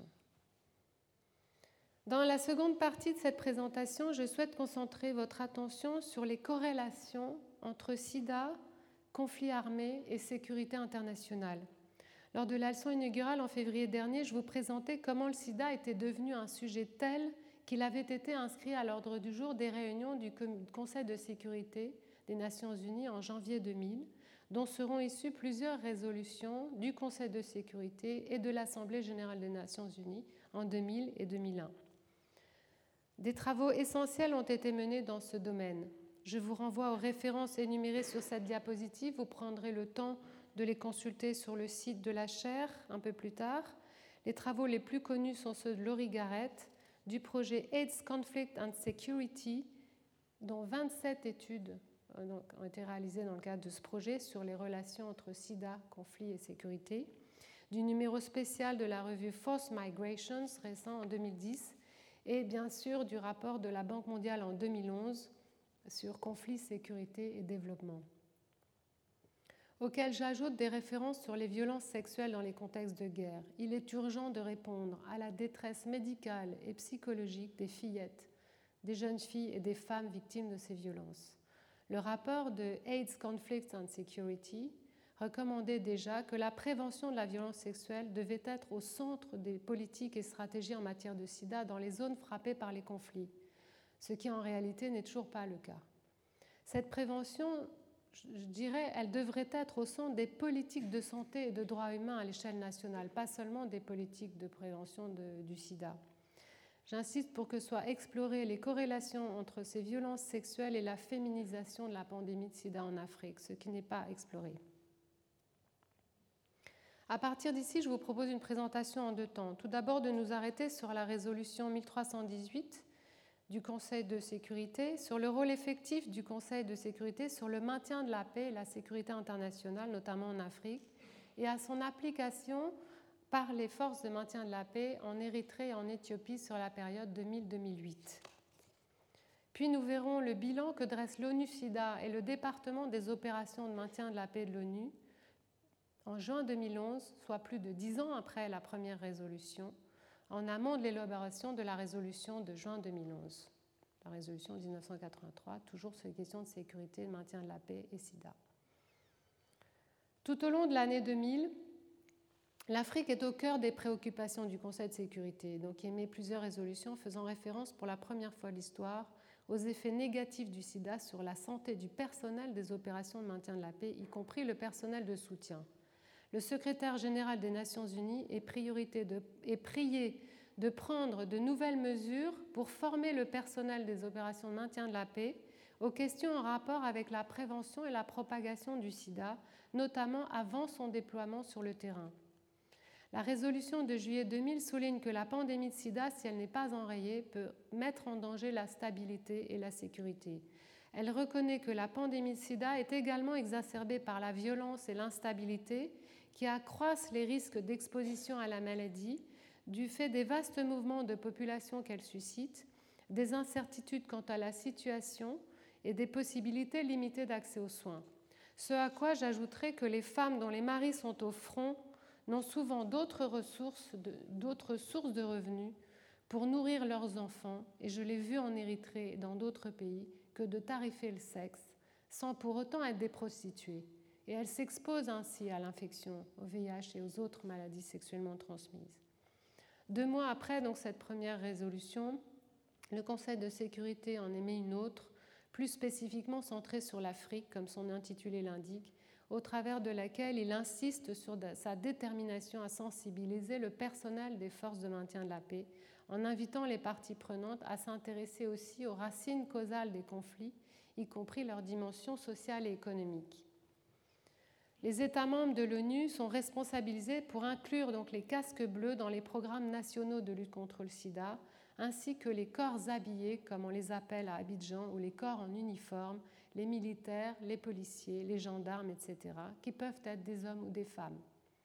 Speaker 1: Dans la seconde partie de cette présentation, je souhaite concentrer votre attention sur les corrélations entre sida, conflits armés et sécurité internationale. Lors de la leçon inaugurale en février dernier, je vous présentais comment le sida était devenu un sujet tel qu'il avait été inscrit à l'ordre du jour des réunions du Conseil de sécurité des Nations Unies en janvier 2000, dont seront issues plusieurs résolutions du Conseil de sécurité et de l'Assemblée générale des Nations Unies en 2000 et 2001. Des travaux essentiels ont été menés dans ce domaine. Je vous renvoie aux références énumérées sur cette diapositive. Vous prendrez le temps de les consulter sur le site de la chaire un peu plus tard. Les travaux les plus connus sont ceux de Laurie Garrett du projet AIDS Conflict and Security, dont 27 études ont été réalisées dans le cadre de ce projet sur les relations entre sida, conflit et sécurité, du numéro spécial de la revue Forced Migrations, récent en 2010, et bien sûr du rapport de la Banque mondiale en 2011 sur conflits, sécurité et développement, auquel j'ajoute des références sur les violences sexuelles dans les contextes de guerre. Il est urgent de répondre à la détresse médicale et psychologique des fillettes, des jeunes filles et des femmes victimes de ces violences. Le rapport de AIDS Conflict and Security recommandait déjà que la prévention de la violence sexuelle devait être au centre des politiques et stratégies en matière de sida dans les zones frappées par les conflits, ce qui en réalité n'est toujours pas le cas. Cette prévention, je dirais, elle devrait être au centre des politiques de santé et de droits humains à l'échelle nationale, pas seulement des politiques de prévention du sida. J'insiste pour que soient explorées les corrélations entre ces violences sexuelles et la féminisation de la pandémie de sida en Afrique, ce qui n'est pas exploré. À partir d'ici, je vous propose une présentation en 2 temps. Tout d'abord, de nous arrêter sur la résolution 1318 du Conseil de sécurité, sur le rôle effectif du Conseil de sécurité sur le maintien de la paix et la sécurité internationale, notamment en Afrique, et à son application par les forces de maintien de la paix en Érythrée et en Éthiopie sur la période 2000-2008. Puis nous verrons le bilan que dressent l'ONU-SIDA et le département des opérations de maintien de la paix de l'ONU en juin 2011, soit plus de 10 ans après la première résolution, en amont de l'élaboration de la résolution de juin 2011, la résolution 1983, toujours sur les questions de sécurité, de maintien de la paix et sida. Tout au long de l'année 2000, l'Afrique est au cœur des préoccupations du Conseil de sécurité, donc il émet plusieurs résolutions faisant référence pour la première fois de l'histoire aux effets négatifs du sida sur la santé du personnel des opérations de maintien de la paix, y compris le personnel de soutien. Le secrétaire général des Nations Unies est prié de prendre de nouvelles mesures pour former le personnel des opérations de maintien de la paix aux questions en rapport avec la prévention et la propagation du sida, notamment avant son déploiement sur le terrain. La résolution de juillet 2000 souligne que la pandémie de sida, si elle n'est pas enrayée, peut mettre en danger la stabilité et la sécurité. Elle reconnaît que la pandémie de sida est également exacerbée par la violence et l'instabilité qui accroissent les risques d'exposition à la maladie du fait des vastes mouvements de population qu'elle suscite, des incertitudes quant à la situation et des possibilités limitées d'accès aux soins. Ce à quoi j'ajouterai que les femmes dont les maris sont au front n'ont souvent d'autres sources de revenus pour nourrir leurs enfants, et je l'ai vu en Érythrée et dans d'autres pays, que de tarifer le sexe, sans pour autant être des prostituées. Et elles s'exposent ainsi à l'infection, au VIH et aux autres maladies sexuellement transmises. 2 mois après donc, cette première résolution, le Conseil de sécurité en émet une autre, plus spécifiquement centrée sur l'Afrique, comme son intitulé l'indique, au travers de laquelle il insiste sur sa détermination à sensibiliser le personnel des forces de maintien de la paix, en invitant les parties prenantes à s'intéresser aussi aux racines causales des conflits, y compris leur dimension sociale et économique. Les États membres de l'ONU sont responsabilisés pour inclure donc les casques bleus dans les programmes nationaux de lutte contre le sida, ainsi que les corps habillés, comme on les appelle à Abidjan, ou les corps en uniforme, les militaires, les policiers, les gendarmes, etc., qui peuvent être des hommes ou des femmes.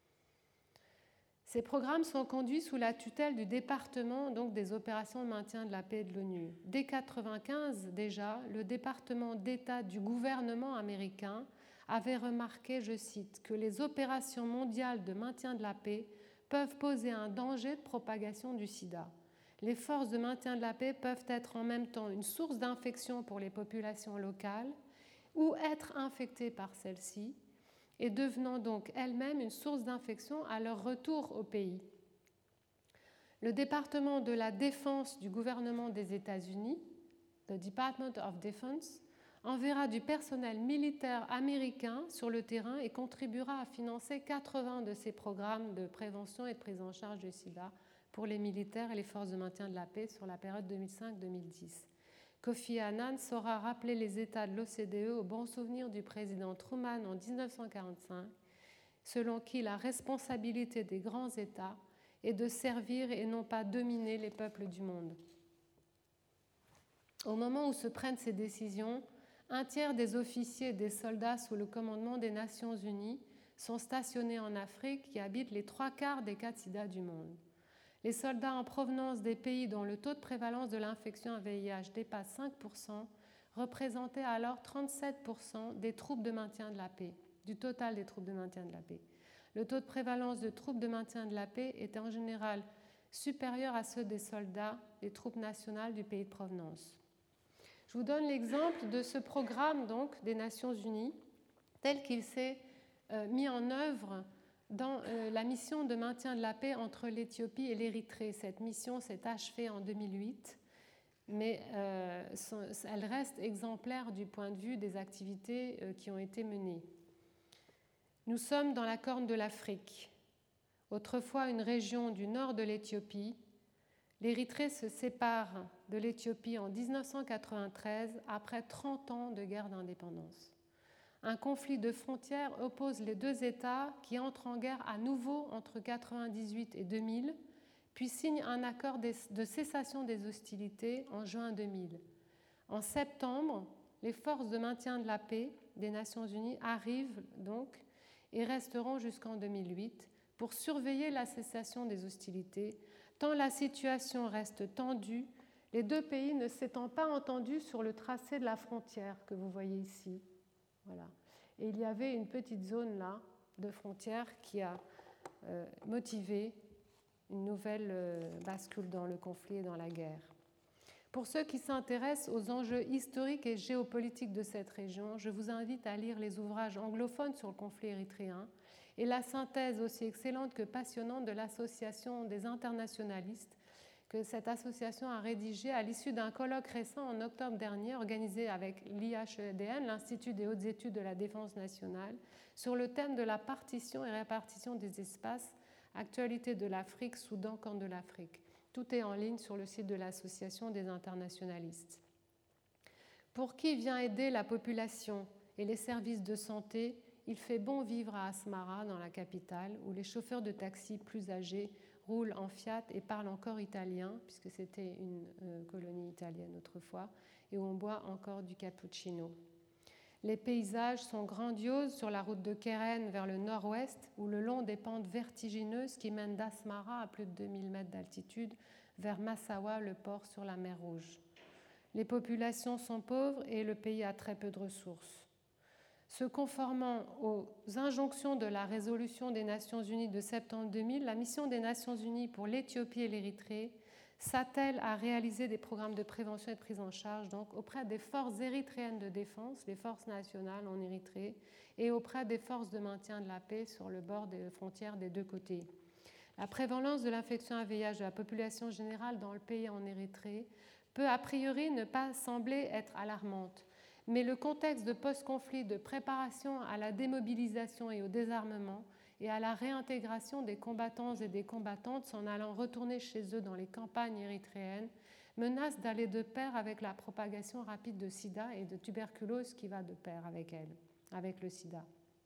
Speaker 1: Ces programmes sont conduits sous la tutelle du département donc, des opérations de maintien de la paix de l'ONU. Dès 1995, déjà, le département d'État du gouvernement américain avait remarqué, je cite, que les opérations mondiales de maintien de la paix peuvent poser un danger de propagation du sida. Les forces de maintien de la paix peuvent être en même temps une source d'infection pour les populations locales ou être infectées par celles-ci et devenant donc elles-mêmes une source d'infection à leur retour au pays. Le département de la défense du gouvernement des États-Unis, le Department of Defense, enverra du personnel militaire américain sur le terrain et contribuera à financer 80 de ces programmes de prévention et de prise en charge du sida pour les militaires et les forces de maintien de la paix sur la période 2005-2010. Kofi Annan saura rappeler les États de l'OCDE au bon souvenir du président Truman en 1945, selon qui la responsabilité des grands États est de servir et non pas dominer les peuples du monde. Au moment où se prennent ces décisions, 1/3 des officiers et des soldats sous le commandement des Nations Unies sont stationnés en Afrique qui habitent les 3/4 des cas de sida du monde. Les soldats en provenance des pays dont le taux de prévalence de l'infection à VIH dépasse 5% représentaient alors 37% des troupes de maintien de la paix, du total des troupes de maintien de la paix. Le taux de prévalence de troupes de maintien de la paix était en général supérieur à ceux des soldats des troupes nationales du pays de provenance. Je vous donne l'exemple de ce programme donc, des Nations Unies tel qu'il s'est mis en œuvre dans la mission de maintien de la paix entre l'Éthiopie et l'Érythrée. Cette mission s'est achevée en 2008, mais elle reste exemplaire du point de vue des activités qui ont été menées. Nous sommes dans la Corne de l'Afrique, autrefois une région du nord de l'Éthiopie. L'Érythrée se sépare de l'Éthiopie en 1993 après 30 ans de guerre d'indépendance. Un conflit de frontières oppose les deux États qui entrent en guerre à nouveau entre 1998 et 2000, puis signent un accord de cessation des hostilités en juin 2000. En septembre, les forces de maintien de la paix des Nations Unies arrivent donc et resteront jusqu'en 2008 pour surveiller la cessation des hostilités, tant la situation reste tendue, les deux pays ne s'étant pas entendus sur le tracé de la frontière que vous voyez ici. Voilà. Et il y avait une petite zone là de frontière qui a motivé une nouvelle bascule dans le conflit et dans la guerre. Pour ceux qui s'intéressent aux enjeux historiques et géopolitiques de cette région, je vous invite à lire les ouvrages anglophones sur le conflit érythréen et la synthèse aussi excellente que passionnante de l'Association des internationalistes que cette association a rédigée à l'issue d'un colloque récent en octobre dernier organisé avec l'IHEDN, l'Institut des hautes études de la défense nationale, sur le thème de la partition et répartition des espaces, actualité de l'Afrique, Soudan, Corne de l'Afrique. Tout est en ligne sur le site de l'Association des internationalistes. Pour qui vient aider la population et les services de santé, il fait bon vivre à Asmara, dans la capitale, où les chauffeurs de taxi plus âgés roulent en Fiat et parlent encore italien, puisque c'était une colonie italienne autrefois, et où on boit encore du cappuccino. Les paysages sont grandioses sur la route de Keren vers le nord-ouest ou le long des pentes vertigineuses qui mènent d'Asmara à plus de 2000 mètres d'altitude vers Massawa, le port sur la mer Rouge. Les populations sont pauvres et le pays a très peu de ressources. Se conformant aux injonctions de la résolution des Nations Unies de septembre 2000, la mission des Nations Unies pour l'Éthiopie et l'Érythrée s'attelle à réaliser des programmes de prévention et de prise en charge donc, auprès des forces érythréennes de défense, les forces nationales en Érythrée, et auprès des forces de maintien de la paix sur le bord des frontières des deux côtés. La prévalence de l'infection à VIH de la population générale dans le pays en Érythrée peut a priori ne pas sembler être alarmante, mais le contexte de post-conflit, de préparation à la démobilisation et au désarmement et à la réintégration des combattants et des combattantes s'en allant retourner chez eux dans les campagnes érythréennes menace d'aller de pair avec la propagation rapide de sida et de tuberculose qui va de pair avec elle, avec le sida.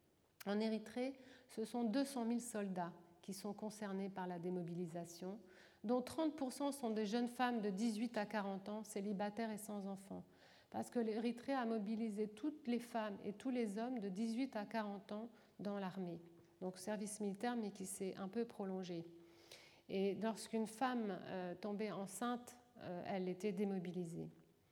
Speaker 1: En Érythrée, ce sont 200 000 soldats qui sont concernés par la démobilisation, dont 30% sont des jeunes femmes de 18 à 40 ans, célibataires et sans enfants, parce que l'Érythrée a mobilisé toutes les femmes et tous les hommes de 18 à 40 ans dans l'armée. Donc service militaire, mais qui s'est un peu prolongé. Et lorsqu'une femme tombait enceinte, elle était démobilisée.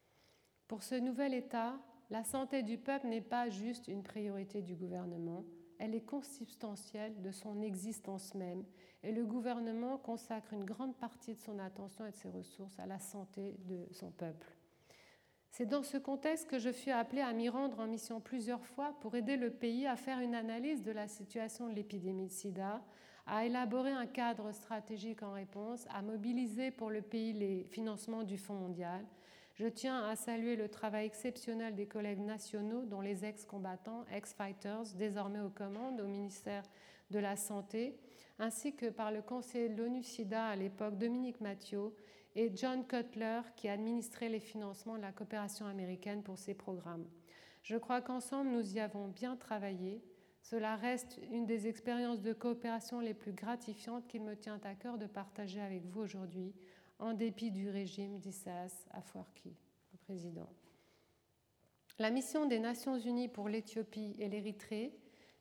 Speaker 1: Pour ce nouvel État, la santé du peuple n'est pas juste une priorité du gouvernement, elle est consubstantielle de son existence même, et le gouvernement consacre une grande partie de son attention et de ses ressources à la santé de son peuple. C'est dans ce contexte que je fus appelée à m'y rendre en mission plusieurs fois pour aider le pays à faire une analyse de la situation de l'épidémie de sida, à élaborer un cadre stratégique en réponse, à mobiliser pour le pays les financements du Fonds mondial. Je tiens à saluer le travail exceptionnel des collègues nationaux, dont les ex-combattants, ex-fighters, désormais aux commandes au ministère de la Santé, ainsi que par le conseiller de l'ONU-SIDA à l'époque, Dominique Mathieu, et John Cutler, qui administrait les financements de la coopération américaine pour ces programmes. Je crois qu'ensemble, nous y avons bien travaillé. Cela reste une des expériences de coopération les plus gratifiantes qu'il me tient à cœur de partager avec vous aujourd'hui, en dépit du régime d'Isaias Afwerki, le président. La mission des Nations Unies pour l'Éthiopie et l'Érythrée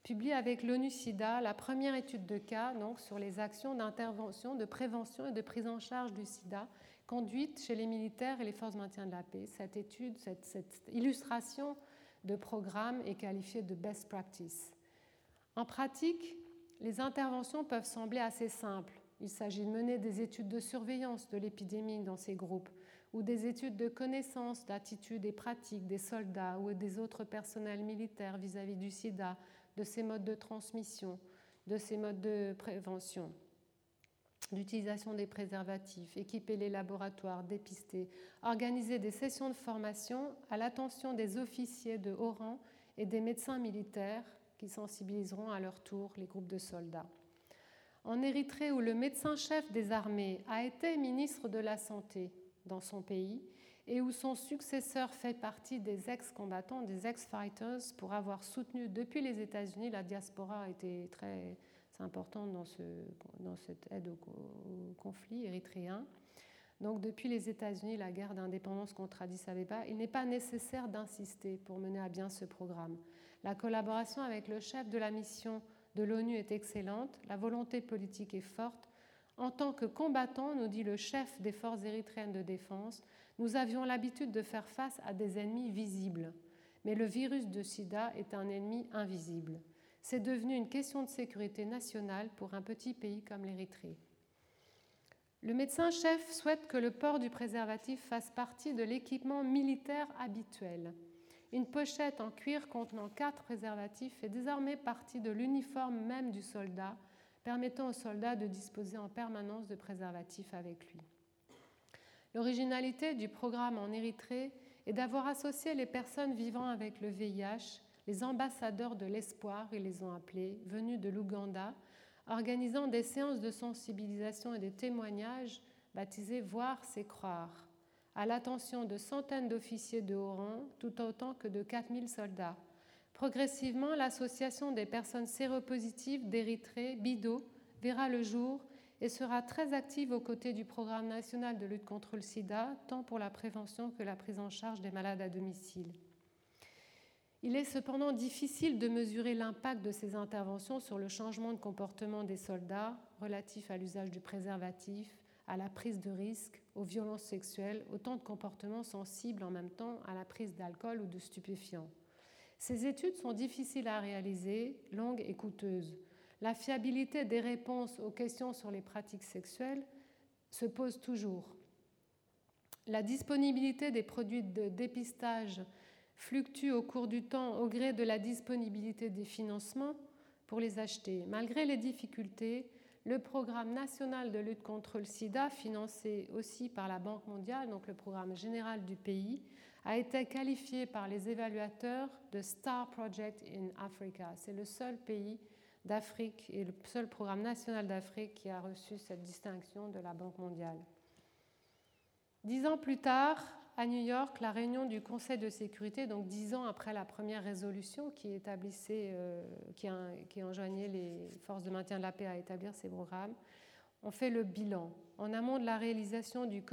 Speaker 1: publie avec l'ONU-SIDA la première étude de cas donc, sur les actions d'intervention, de prévention et de prise en charge du sida conduites chez les militaires et les forces de maintien de la paix. Cette étude, cette illustration de programme est qualifiée de best practice. En pratique, les interventions peuvent sembler assez simples. Il s'agit de mener des études de surveillance de l'épidémie dans ces groupes ou des études de connaissances, d'attitudes et pratiques des soldats ou des autres personnels militaires vis-à-vis du sida, de ses modes de transmission, de ses modes de prévention, d'utilisation des préservatifs, équiper les laboratoires, dépister, organiser des sessions de formation à l'attention des officiers de haut rang et des médecins militaires qui sensibiliseront à leur tour les groupes de soldats. En Érythrée, où le médecin-chef des armées a été ministre de la Santé dans son pays et où son successeur fait partie des ex-combattants, des ex-fighters, pour avoir soutenu depuis les États-Unis, la diaspora a été très importante dans cette aide au conflit érythréen. Donc depuis les États-Unis, la guerre d'indépendance contre Addis Abeba, il n'est pas nécessaire d'insister pour mener à bien ce programme. La collaboration avec le chef de la mission de l'ONU est excellente, la volonté politique est forte. En tant que combattants, nous dit le chef des forces érythréennes de défense, nous avions l'habitude de faire face à des ennemis visibles. Mais le virus de sida est un ennemi invisible. C'est devenu une question de sécurité nationale pour un petit pays comme l'Érythrée. Le médecin-chef souhaite que le port du préservatif fasse partie de l'équipement militaire habituel. Une pochette en cuir contenant 4 préservatifs fait désormais partie de l'uniforme même du soldat, permettant au soldat de disposer en permanence de préservatifs avec lui. L'originalité du programme en Érythrée est d'avoir associé les personnes vivant avec le VIH, les ambassadeurs de l'espoir, ils les ont appelés, venus de l'Ouganda, organisant des séances de sensibilisation et des témoignages baptisés « Voir, c'est croire », à l'attention de centaines d'officiers de haut rang, tout autant que de 4000 soldats. Progressivement, l'association des personnes séropositives d'Érythrée, BIDO, verra le jour et sera très active aux côtés du Programme national de lutte contre le sida, tant pour la prévention que la prise en charge des malades à domicile. Il est cependant difficile de mesurer l'impact de ces interventions sur le changement de comportement des soldats relatif à l'usage du préservatif, à la prise de risque, aux violences sexuelles, autant de comportements sensibles en même temps à la prise d'alcool ou de stupéfiants. Ces études sont difficiles à réaliser, longues et coûteuses. La fiabilité des réponses aux questions sur les pratiques sexuelles se pose toujours. La disponibilité des produits de dépistage fluctue au cours du temps au gré de la disponibilité des financements pour les acheter. Malgré les difficultés, le programme national de lutte contre le sida, financé aussi par la Banque mondiale, donc le programme général du pays, a été qualifié par les évaluateurs de Star Project in Africa. C'est le seul pays d'Afrique et le seul programme national d'Afrique qui a reçu cette distinction de la Banque mondiale. 10 ans plus tard, à New York, la réunion du Conseil de sécurité, donc 10 ans après la première résolution qui enjoignait les forces de maintien de la paix à établir ces programmes, on fait le bilan. En amont de la réalisation du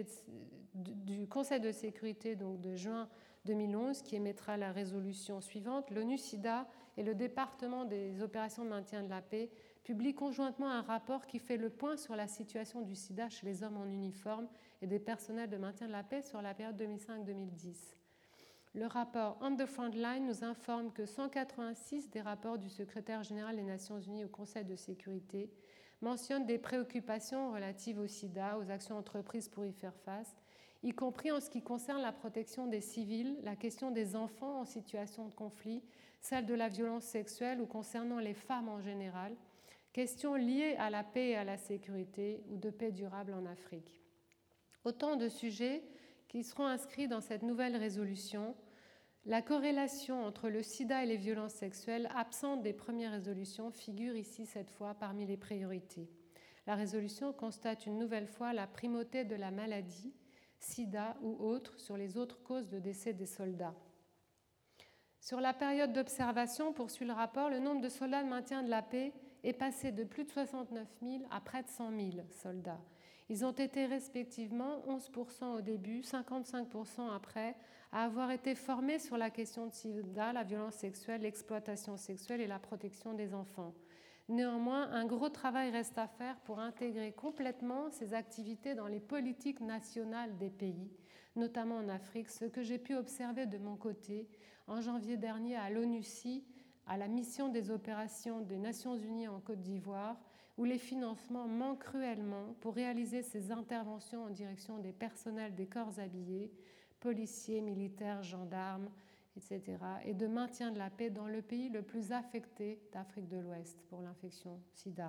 Speaker 1: Conseil de sécurité donc de juin 2011, qui émettra la résolution suivante, l'ONU-SIDA et le département des opérations de maintien de la paix publient conjointement un rapport qui fait le point sur la situation du sida chez les hommes en uniforme et des personnels de maintien de la paix sur la période 2005-2010. Le rapport On the Front Line nous informe que 186 des rapports du secrétaire général des Nations Unies au Conseil de sécurité mentionnent des préoccupations relatives au sida, aux actions entreprises pour y faire face, y compris en ce qui concerne la protection des civils, la question des enfants en situation de conflit, celle de la violence sexuelle ou concernant les femmes en général, questions liées à la paix et à la sécurité ou de paix durable en Afrique. Autant de sujets qui seront inscrits dans cette nouvelle résolution. La corrélation entre le sida et les violences sexuelles, absente des premières résolutions, figure ici cette fois parmi les priorités. La résolution constate une nouvelle fois la primauté de la maladie, sida ou autre, sur les autres causes de décès des soldats. Sur la période d'observation, poursuit le rapport, le nombre de soldats de maintien de la paix est passé de plus de 69 000 à près de 100 000 soldats. Ils ont été respectivement 11% au début, 55% après, à avoir été formés sur la question de SIDA, la violence sexuelle, l'exploitation sexuelle et la protection des enfants. Néanmoins, un gros travail reste à faire pour intégrer complètement ces activités dans les politiques nationales des pays, notamment en Afrique, ce que j'ai pu observer de mon côté en janvier dernier à l'ONUCI, à la mission des opérations des Nations Unies en Côte d'Ivoire, où les financements manquent cruellement pour réaliser ces interventions en direction des personnels des corps habillés, policiers, militaires, gendarmes, etc., et de maintien de la paix dans le pays le plus affecté d'Afrique de l'Ouest pour l'infection SIDA.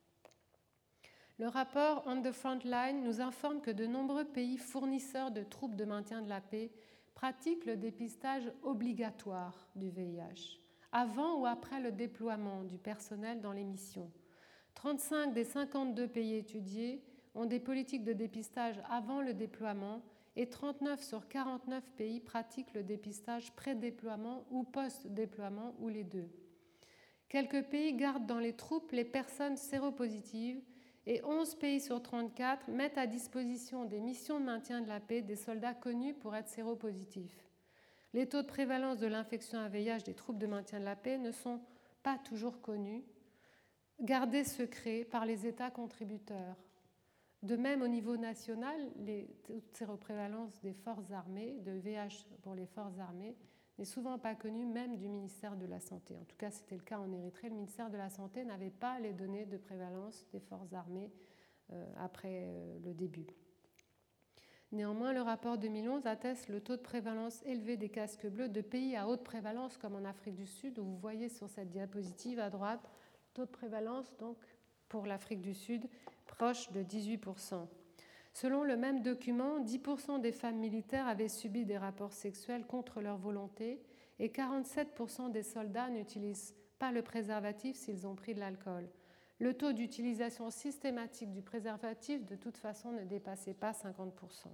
Speaker 1: Le rapport On the Front Line nous informe que de nombreux pays fournisseurs de troupes de maintien de la paix pratiquent le dépistage obligatoire du VIH, avant ou après le déploiement du personnel dans les missions. 35 des 52 pays étudiés ont des politiques de dépistage avant le déploiement et 39 sur 49 pays pratiquent le dépistage pré-déploiement ou post-déploiement ou les deux. Quelques pays gardent dans les troupes les personnes séropositives et 11 pays sur 34 mettent à disposition des missions de maintien de la paix des soldats connus pour être séropositifs. Les taux de prévalence de l'infection à VIH des troupes de maintien de la paix ne sont pas toujours connus, gardés secrets par les États contributeurs. De même, au niveau national, les taux de séroprévalence des forces armées, de VIH pour les forces armées, n'est souvent pas connu même du ministère de la Santé. En tout cas, c'était le cas en Érythrée. Le ministère de la Santé n'avait pas les données de prévalence des forces armées après le début. Néanmoins, le rapport 2011 atteste le taux de prévalence élevé des casques bleus de pays à haute prévalence, comme en Afrique du Sud, où vous voyez sur cette diapositive à droite, taux de prévalence donc pour l'Afrique du Sud proche de 18%. Selon le même document, 10% des femmes militaires avaient subi des rapports sexuels contre leur volonté et 47% des soldats n'utilisent pas le préservatif s'ils ont pris de l'alcool. Le taux d'utilisation systématique du préservatif, de toute façon, ne dépassait pas 50%.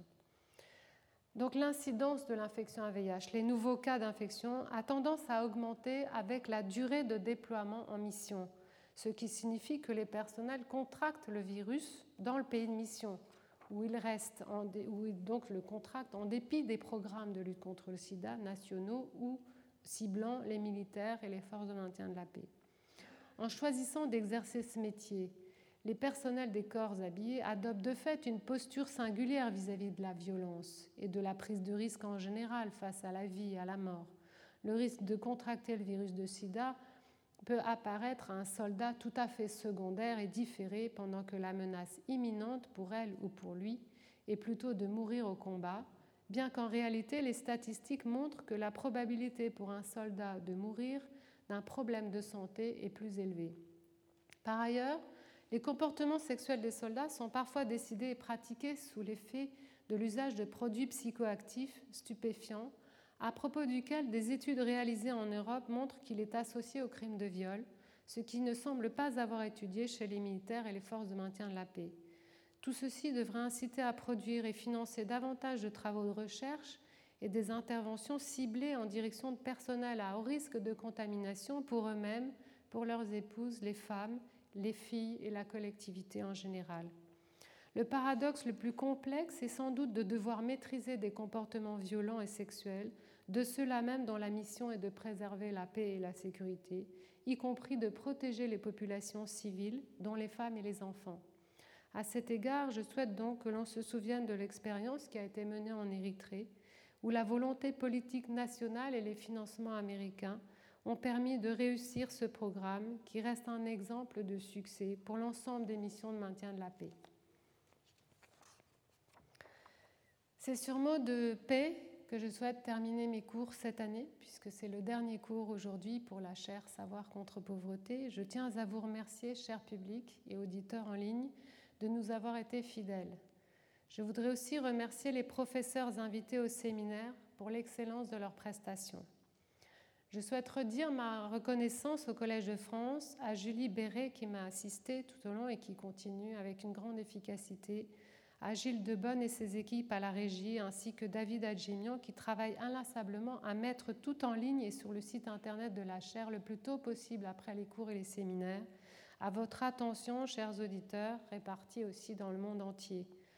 Speaker 1: Donc l'incidence de l'infection à VIH, les nouveaux cas d'infection, a tendance à augmenter avec la durée de déploiement en mission, ce qui signifie que les personnels contractent le virus dans le pays de mission, où ils restent, où ils donc le contractent en dépit des programmes de lutte contre le sida nationaux ou ciblant les militaires et les forces de maintien de la paix. En choisissant d'exercer ce métier, les personnels des corps habillés adoptent de fait une posture singulière vis-à-vis de la violence et de la prise de risque en général face à la vie et à la mort. Le risque de contracter le virus de sida peut apparaître à un soldat tout à fait secondaire et différé, pendant que la menace imminente pour elle ou pour lui est plutôt de mourir au combat, bien qu'en réalité les statistiques montrent que la probabilité pour un soldat de mourir d'un problème de santé est plus élevée. Par ailleurs, les comportements sexuels des soldats sont parfois décidés et pratiqués sous l'effet de l'usage de produits psychoactifs stupéfiants, à propos duquel des études réalisées en Europe montrent qu'il est associé au crime de viol, ce qui ne semble pas avoir étudié chez les militaires et les forces de maintien de la paix. Tout ceci devrait inciter à produire et financer davantage de travaux de recherche et des interventions ciblées en direction de personnels à haut risque de contamination pour eux-mêmes, pour leurs épouses, les femmes, les filles et la collectivité en général. Le paradoxe le plus complexe est sans doute de devoir maîtriser des comportements violents et sexuels, de ceux-là même dont la mission est de préserver la paix et la sécurité, y compris de protéger les populations civiles, dont les femmes et les enfants. À cet égard, je souhaite donc que l'on se souvienne de l'expérience qui a été menée en Érythrée, où la volonté politique nationale et les financements américains ont permis de réussir ce programme qui reste un exemple de succès pour l'ensemble des missions de maintien de la paix. C'est sur mot de paix que je souhaite terminer mes cours cette année, puisque c'est le dernier cours aujourd'hui pour la chaire Savoir contre pauvreté. Je tiens à vous remercier, cher public et auditeurs en ligne, de nous avoir été fidèles. Je voudrais aussi remercier les professeurs invités au séminaire pour l'excellence de leurs prestations. Je souhaite redire ma reconnaissance au Collège de France, à Julie Béret qui m'a assistée tout au long et qui continue avec une grande efficacité, à Gilles Debonne et ses équipes à la régie, ainsi que David Adjemian qui travaille inlassablement à mettre tout en ligne et sur le site internet de la chaire le plus tôt possible après les cours et les séminaires. À votre attention, chers auditeurs, répartis aussi dans le monde entier.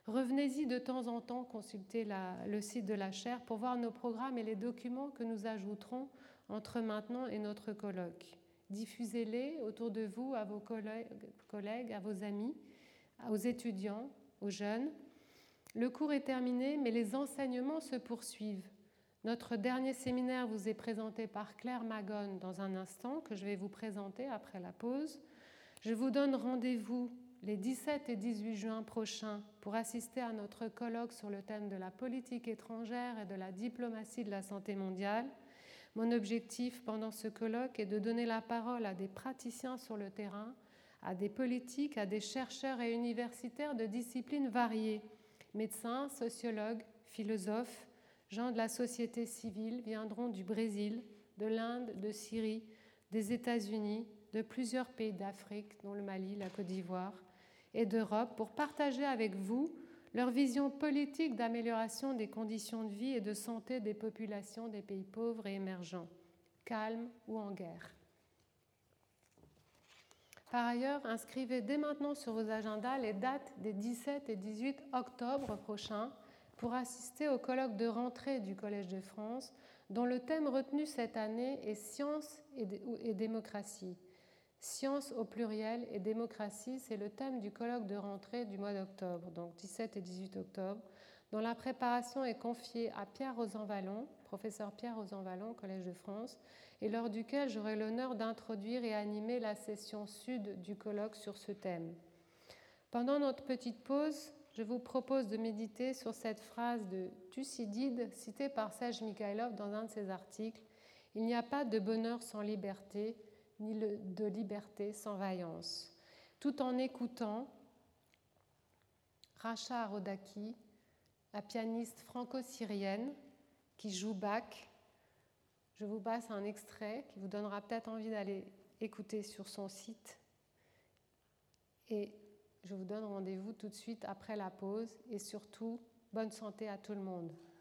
Speaker 1: Revenez-y de temps en temps, consultez le site de la chaire pour voir nos programmes et les documents que nous ajouterons entre maintenant et notre colloque. Diffusez-les autour de vous, à vos collègues, à vos amis, aux étudiants, aux jeunes. Le cours est terminé, mais les enseignements se poursuivent. Notre dernier séminaire vous est présenté par Claire Magone dans un instant, que je vais vous présenter après la pause. Je vous donne rendez-vous les 17 et 18 juin prochains pour assister à notre colloque sur le thème de la politique étrangère et de la diplomatie de la santé mondiale. Mon objectif pendant ce colloque est de donner la parole à des praticiens sur le terrain, à des politiques, à des chercheurs et universitaires de disciplines variées, médecins, sociologues, philosophes, gens de la société civile viendront du Brésil, de l'Inde, de Syrie, des États-Unis, de plusieurs pays d'Afrique, dont le Mali, la Côte d'Ivoire, et d'Europe, pour partager avec vous leur vision politique d'amélioration des conditions de vie et de santé des populations des pays pauvres et émergents, calmes ou en guerre. Par ailleurs, inscrivez dès maintenant sur vos agendas les dates des 17 et 18 octobre prochains pour assister au colloque de rentrée du Collège de France, dont le thème retenu cette année est Science et démocratie. Science au pluriel et démocratie, c'est le thème du colloque de rentrée du mois d'octobre, donc 17 et 18 octobre, dont la préparation est confiée à Pierre Rosanvallon, professeur Pierre Rosanvallon, Collège de France, et lors duquel j'aurai l'honneur d'introduire et animer la session sud du colloque sur ce thème. Pendant notre petite pause, je vous propose de méditer sur cette phrase de Thucydide citée par Serge Mikhaïlov dans un de ses articles. « Il n'y a pas de bonheur sans liberté, ni de liberté sans vaillance ». Tout en écoutant Rasha Arodaki, la pianiste franco-syrienne qui joue Bach. Je vous passe un extrait qui vous donnera peut-être envie d'aller écouter sur son site. Et je vous donne rendez-vous tout de suite après la pause et surtout, bonne santé à tout le monde.